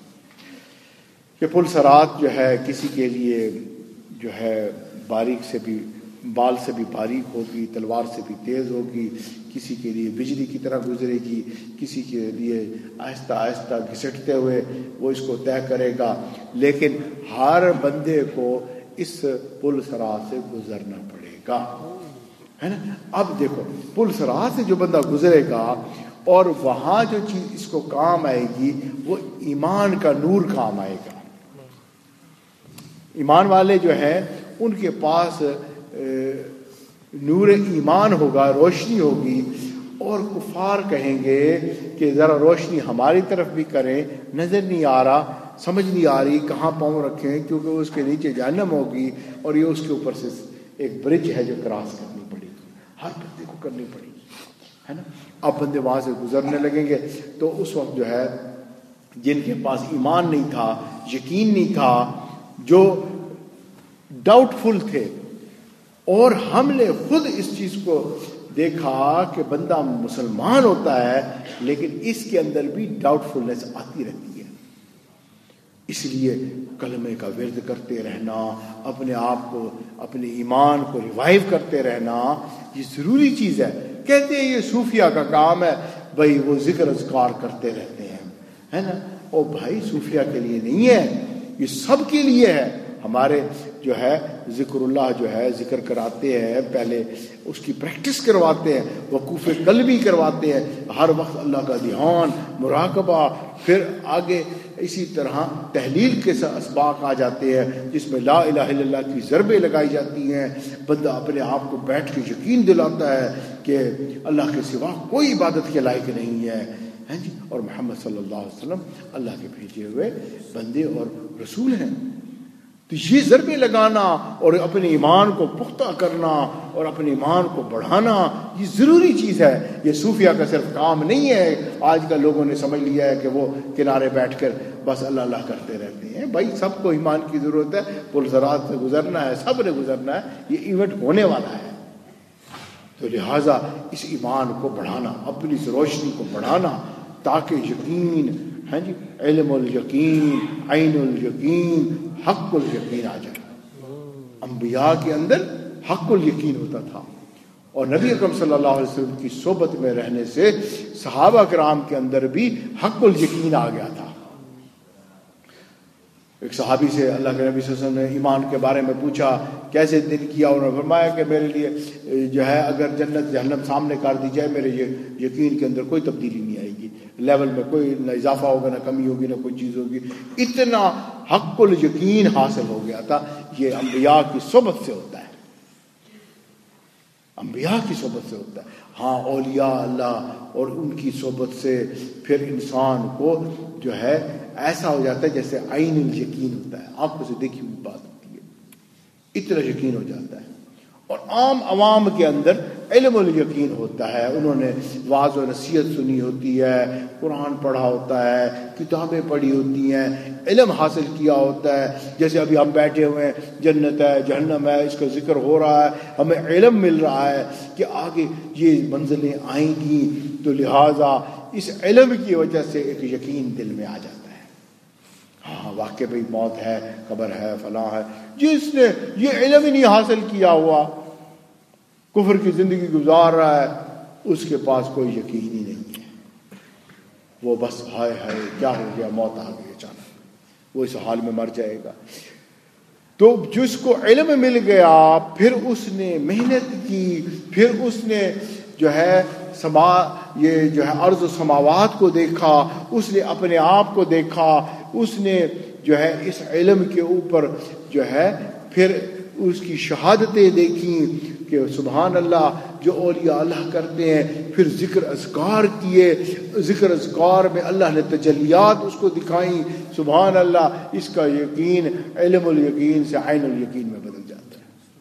کہ پل صراط جو ہے کسی کے لیے جو ہے باریک سے بھی، بال سے بھی باریک ہوگی، تلوار سے بھی تیز ہوگی، کسی کے لیے بجلی کی طرح گزرے گی، کسی کے لیے آہستہ آہستہ گھسٹتے ہوئے وہ اس کو طے کرے گا، لیکن ہر بندے کو اس پل صراط سے گزرنا پڑے گا، ہے نا۔ اب دیکھو پل صراط سے جو بندہ گزرے گا، اور وہاں جو چیز اس کو کام آئے گی وہ ایمان کا نور کام آئے گا۔ ایمان والے جو ہیں ان کے پاس نور ایمان ہوگا، روشنی ہوگی، اور کفار کہیں گے کہ ذرا روشنی ہماری طرف بھی کریں، نظر نہیں آ رہا، سمجھ نہیں آ رہی کہاں پاؤں رکھیں، کیونکہ اس کے نیچے جہنم ہوگی، اور یہ اس کے اوپر سے ایک برج ہے جو کراس کرنی پڑے گی، ہر بندے کو کرنی پڑے گی، ہے نا۔ اب بندے وہاں سے گزرنے لگیں گے، تو اس وقت جو ہے جن کے پاس ایمان نہیں تھا، یقین نہیں تھا، جو ڈاؤٹ فل تھے، اور ہم نے خود اس چیز کو دیکھا کہ بندہ مسلمان ہوتا ہے لیکن اس کے اندر بھی ڈاؤٹ فلنس آتی رہتی ہے، اس لیے کلمے کا ورد کرتے رہنا، اپنے آپ کو، اپنے ایمان کو ریوائیو کرتے رہنا، یہ ضروری چیز ہے۔ کہتے ہیں یہ صوفیہ کا کام ہے، بھائی وہ ذکر اذکار کرتے رہتے ہیں، ہے نا۔ او بھائی صوفیہ کے لیے نہیں ہے، یہ سب کے لیے ہے۔ ہمارے جو ہے ذکر اللہ جو ہے ذکر کراتے ہیں، پہلے اس کی پریکٹس کرواتے ہیں، وقوف قلبی کرواتے ہیں، ہر وقت اللہ کا دھیان، مراقبہ، پھر آگے اسی طرح تحلیل کے اسباق آ جاتے ہیں جس میں لا الہ الا اللہ کی ضربیں لگائی جاتی ہیں. بندہ اپنے آپ کو بیٹھ کے یقین دلاتا ہے کہ اللہ کے سوا کوئی عبادت کے لائق نہیں ہے جی، اور محمد صلی اللہ علیہ وسلم اللہ کے بھیجے ہوئے بندے اور رسول ہیں. تو یہ ضربیں لگانا اور اپنے ایمان کو پختہ کرنا اور اپنے ایمان کو بڑھانا یہ ضروری چیز ہے. یہ صوفیہ کا صرف کام نہیں ہے. آج کل لوگوں نے سمجھ لیا ہے کہ وہ کنارے بیٹھ کر بس اللہ اللہ کرتے رہتے ہیں. بھائی سب کو ایمان کی ضرورت ہے، پلزرات سے گزرنا ہے، سب نے گزرنا ہے، یہ ایونٹ ہونے والا ہے. تو لہٰذا اس ایمان کو بڑھانا، اپنی اس روشنی کو بڑھانا تاکہ یقین ہے جی، علم الیقین، عین الیقین، حق الیقین آ جائے. انبیاء کے اندر حق الیقین ہوتا تھا، اور نبی اکرم صلی اللہ علیہ وسلم کی صحبت میں رہنے سے صحابہ کرام کے اندر بھی حق الیقین آ گیا تھا. ایک صحابی سے اللہ کے نبی صلی اللہ علیہ وسلم نے ایمان کے بارے میں پوچھا کیسے دن کیا، انہوں نے فرمایا کہ میرے لیے جو ہے اگر جنت جہنم سامنے کر دی جائے میرے یہ یقین کے اندر کوئی تبدیلی نہیں آئے گی، لیول میں کوئی نہ اضافہ ہوگا نہ کمی ہوگی نہ کوئی چیز ہوگی. اتنا حق الیقین حاصل ہو گیا تھا. یہ انبیاء کی صحبت سے ہوتا ہے، انبیاء کی صحبت سے ہوتا ہے. ہاں اولیاء اللہ اور ان کی صحبت سے پھر انسان کو جو ہے ایسا ہو جاتا ہے جیسے عین الیقین ہوتا ہے، آنکھوں سے دیکھی ہوئی بات ہوتی ہے، اتنا یقین ہو جاتا ہے. اور عام عوام کے اندر علم الیقین ہوتا ہے. انہوں نے واعظ و نصیحت سنی ہوتی ہے، قرآن پڑھا ہوتا ہے، کتابیں پڑھی ہوتی ہیں، علم حاصل کیا ہوتا ہے. جیسے ابھی ہم بیٹھے ہوئے ہیں، جنت ہے جہنم ہے اس کا ذکر ہو رہا ہے، ہمیں علم مل رہا ہے کہ آگے یہ منزلیں آئیں گی. تو لہٰذا اس علم کی وجہ سے ایک یقین دل میں آ جاتا ہے. ہاں واقع بھئی موت ہے، قبر ہے، فلاں ہے. جس نے یہ علم ہی نہیں حاصل کیا ہوا، کفر کی زندگی گزار رہا ہے، اس کے پاس کوئی یقین ہی نہیں ہے. وہ بس ہائے ہائے کیا ہو گیا، موت آ گئی اچانک، وہ اس حال میں مر جائے گا. تو جس کو علم مل گیا پھر اس نے محنت کی، پھر اس نے جو ہے سما یہ جو ہے ارض و سماوات کو دیکھا، اس نے اپنے آپ کو دیکھا، اس نے جو ہے اس علم کے اوپر جو ہے پھر اس کی شہادتیں دیکھیں کہ سبحان اللہ جو اولیاء اللہ کرتے ہیں. پھر ذکر اذکار کیے، ذکر اذکار میں اللہ نے تجلیات اس کو دکھائیں. سبحان اللہ، اس کا یقین علم الیقین سے عین الیقین میں بدل جاتا ہے.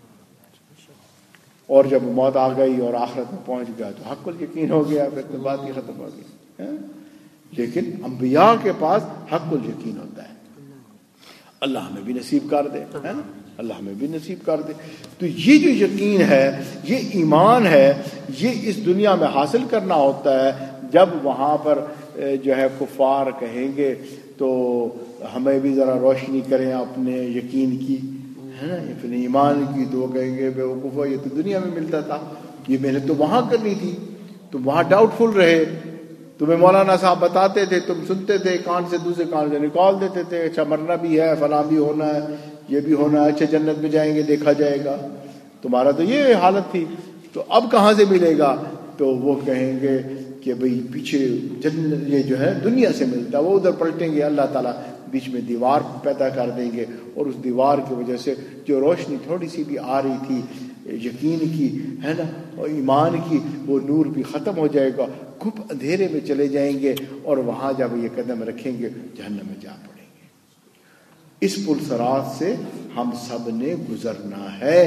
اور جب موت آ گئی اور آخرت میں پہنچ گیا تو حق الیقین ہو گیا، پھر تو بات ہی ختم ہو گئی. لیکن انبیاء کے پاس حق الیقین ہوتا ہے. اللہ ہمیں بھی نصیب کر دے، ہے نا، اللہ ہمیں بھی نصیب کر دے. تو یہ جو یقین ہے، یہ ایمان ہے، یہ اس دنیا میں حاصل کرنا ہوتا ہے. جب وہاں پر جو ہے کفار کہیں گے تو ہمیں بھی ذرا روشنی کریں اپنے یقین کی، ہے نا، اپنے ایمان کی. تو وہ کہیں گے بے وقوفو یہ تو دنیا میں ملتا تھا، یہ محنت تو وہاں کرنی تھی، تم وہاں ڈاؤٹ فل رہے، تمہیں مولانا صاحب بتاتے تھے، تم سنتے تھے، کان سے دوسرے کان سے نکال دیتے تھے. اچھا مرنا بھی ہے، فلاں بھی ہونا ہے، یہ بھی ہونا ہے، اچھا جنت میں جائیں گے دیکھا جائے گا. تمہارا تو یہ حالت تھی، تو اب کہاں سے ملے گا؟ تو وہ کہیں گے کہ بھئی پیچھے جنت یہ جو ہے دنیا سے ملتا. وہ ادھر پلٹیں گے، اللہ تعالیٰ بیچ میں دیوار پیدا کر دیں گے، اور اس دیوار کی وجہ سے جو روشنی تھوڑی سی بھی آ رہی تھی یقین کی، ہے نا، اور ایمان کی، وہ نور بھی ختم ہو جائے گا. گھپ اندھیرے میں چلے جائیں گے، اور وہاں جب یہ قدم رکھیں گے جہنم میں جا پڑیں گے. اس پل صراط سے ہم سب نے گزرنا ہے.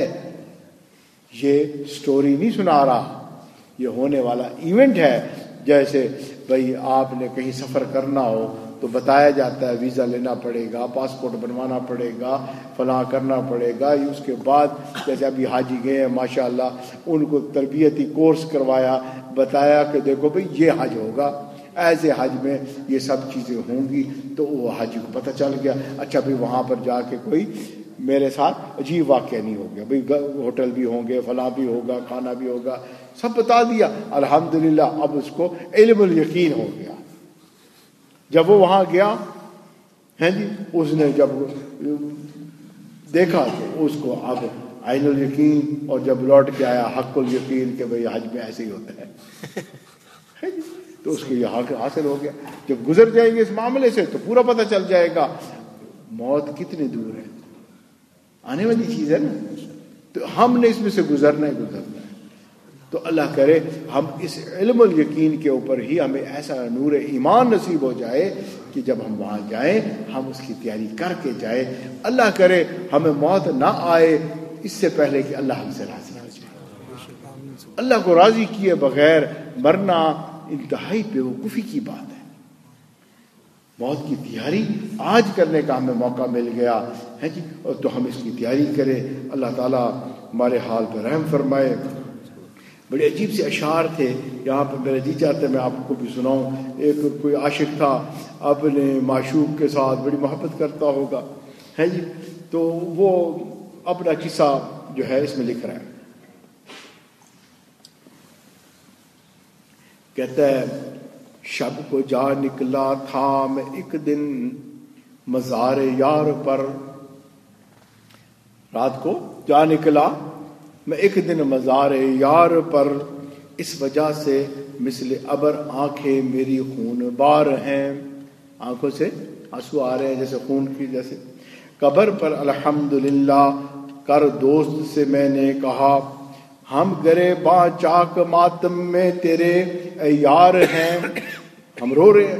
یہ سٹوری نہیں سنا رہا، یہ ہونے والا ایونٹ ہے. جیسے بھئی آپ نے کہیں سفر کرنا ہو تو بتایا جاتا ہے ویزا لینا پڑے گا، پاسپورٹ بنوانا پڑے گا، فلاں کرنا پڑے گا. اس کے بعد جیسے ابھی حاجی گئے ہیں ماشاءاللہ، ان کو تربیتی کورس کروایا، بتایا کہ دیکھو بھئی یہ حج ہوگا، ایسے حج میں یہ سب چیزیں ہوں گی. تو وہ حاجی کو پتہ چل گیا. اچھا بھئی وہاں پر جا کے کوئی میرے ساتھ عجیب واقعہ نہیں ہو گیا، بھئی ہوٹل بھی ہوں گے، فلاں بھی ہوگا، کھانا بھی ہوگا، سب بتا دیا. الحمدللہ اب اس کو علم الیقین ہو گیا. جب وہ وہاں گیا ہے جی، اس نے جب دیکھا تو اس کو اب عین الیقین، اور جب لوٹ کے آیا حق الیقین کہ بھئی حج میں ایسے ہی ہوتا ہے. تو اس کو یہ حق حاصل ہو گیا. جب گزر جائیں گے اس معاملے سے تو پورا پتہ چل جائے گا موت کتنی دور ہے, آنے والی چیز ہے نا, تو ہم نے اس میں سے گزرنا ہے گزرنا ہے. تو اللہ کرے ہم اس علم ال یقین کے اوپر ہی ہمیں ایسا نور ایمان نصیب ہو جائے کہ جب ہم وہاں جائیں ہم اس کی تیاری کر کے جائیں. اللہ کرے ہمیں موت نہ آئے اس سے پہلے کہ اللہ ہم سے راضی ہو جائے. اللہ کو راضی کیے بغیر مرنا انتہائی بیوقوفی کی بات ہے. موت کی تیاری آج کرنے کا ہمیں موقع مل گیا ہے جی, اور تو ہم اس کی تیاری کریں. اللہ تعالیٰ ہمارے حال پہ رحم فرمائے. بڑے عجیب سے اشعار تھے یہاں پہ, میرا جی چاہتا ہے میں آپ کو بھی سناؤں. ایک کوئی عاشق تھا, اپنے معشوق کے ساتھ بڑی محبت کرتا ہوگا ہے جی, تو وہ اپنا قصہ جو ہے اس میں لکھ رہا ہے. کہتا ہے شب کو جا نکلا تھا میں ایک دن مزار یار پر. رات کو جا نکلا میں ایک دن مزار یار پر, اس وجہ سے مثل ابر آنکھیں میری خون بار ہیں. آنکھوں سے آنسو آ رہے ہیں جیسے خون کی جیسے. قبر پر الحمدللہ کر دوست سے میں نے کہا, ہم گرے باں چاک ماتم میں تیرے اے یار ہیں. ہم رو رہے ہیں.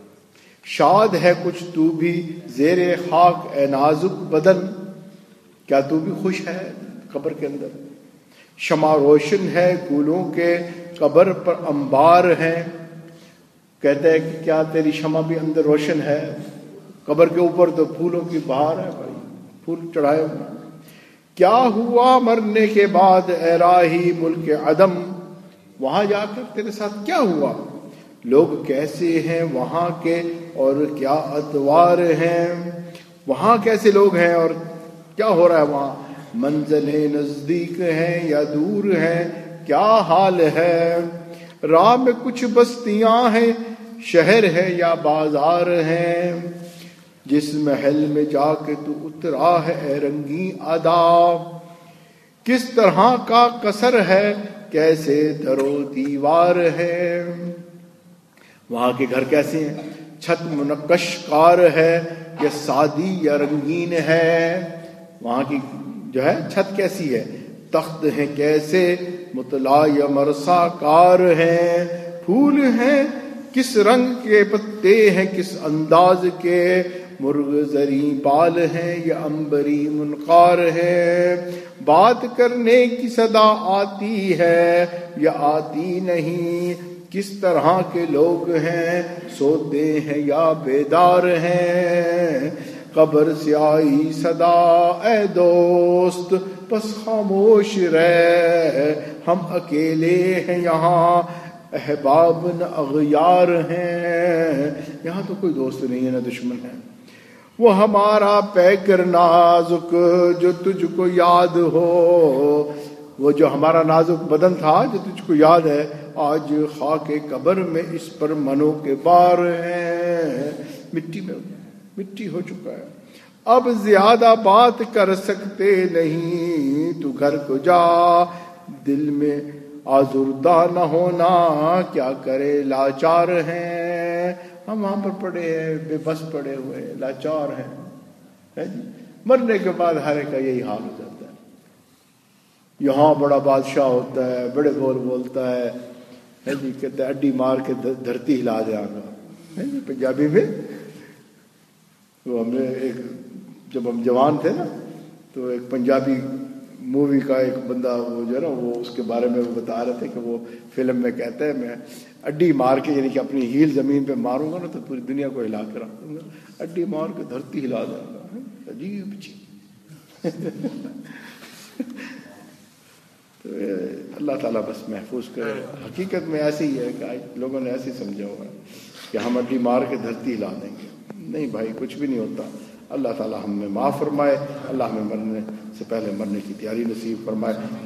شاد ہے کچھ تو بھی زیر خاک اے نازک بدن, کیا تو بھی خوش ہے قبر کے اندر. شمع روشن ہے پھولوں کے قبر پر انبار ہیں. کہتا ہے کہ کیا تیری شمع بھی اندر روشن ہے, قبر کے اوپر تو پھولوں کی بہار ہے بھائی, پھول چڑھائے ہوئے. کیا ہوا مرنے کے بعد اے راہی ملک عدم, وہاں جا کر تیرے ساتھ کیا ہوا. لوگ کیسے ہیں وہاں کے اور کیا اتوار ہیں, وہاں کیسے لوگ ہیں اور کیا ہو رہا ہے وہاں. منزلیں نزدیک ہیں یا دور ہیں کیا حال ہے. راہ میں کچھ بستیاں ہیں شہر ہے یا بازار ہیں. جس محل میں جا کے تو اترا ہے اے رنگین ادا, کس طرح کا قصر ہے کیسے در و دیوار ہے. وہاں کے گھر کیسے ہیں, چھت منقش کار ہے یا سادی یا رنگین ہے. وہاں کی جو ہے چھت کیسی ہے, تخت ہیں کیسے مطلع یا مرصع کار ہیں. پھول ہیں کس رنگ کے, پتے ہیں کس انداز کے, مرغ زری بال ہیں یا عنبری منقار ہے. بات کرنے کی صدا آتی ہے یا آتی نہیں, کس طرح کے لوگ ہیں سوتے ہیں یا بیدار ہیں. قبر سے آئی صدا اے دوست بس خاموش رہ, ہم اکیلے ہیں یہاں احباب نہ اغیار ہیں. یہاں تو کوئی دوست نہیں ہے نہ دشمن ہے. وہ ہمارا پیکر نازک جو تجھ کو یاد ہو, وہ جو ہمارا نازک بدن تھا جو تجھ کو یاد ہے, آج خاک قبر میں اس پر منو کے بار ہیں. مٹی میں مٹی ہو چکا ہے, اب زیادہ بات کر سکتے نہیں. تو گھر کو جا دل میں آزردہ نہ ہونا, کیا کرے لاچار ہیں. ہم وہاں پر پڑے ہیں بے بس پڑے ہوئے لاچار ہیں. مرنے کے بعد ہر ایک کا یہی حال ہو جاتا ہے. یہاں بڑا بادشاہ ہوتا ہے, بڑے بول بولتا ہے جی, کہتا ہے اڈی مار کے دھرتی ہلا دے گا. پنجابی میں تو ہم نے ایک جب ہم جوان تھے نا تو ایک پنجابی مووی کا ایک بندہ وہ جو ہے نا وہ اس کے بارے میں وہ بتا رہے تھے کہ وہ فلم میں کہتا ہے میں اڈی مار کے یعنی کہ اپنی ہیل زمین پہ ماروں گا نا تو پوری دنیا کو ہلا کر رکھ دوں گا. اڈی مار کے دھرتی ہلا دوں گا. عجیب چیز. تو اللہ تعالیٰ بس محفوظ کرے. حقیقت میں ایسے ہی ہے کہ لوگوں نے ایسے ہی سمجھا ہوا ہے کہ ہم اڈی مار کے دھرتی ہلا دیں گے. نہیں بھائی, کچھ بھی نہیں ہوتا. اللہ تعالیٰ ہمیں معاف فرمائے, اللہ ہمیں مرنے سے پہلے مرنے کی تیاری نصیب فرمائے.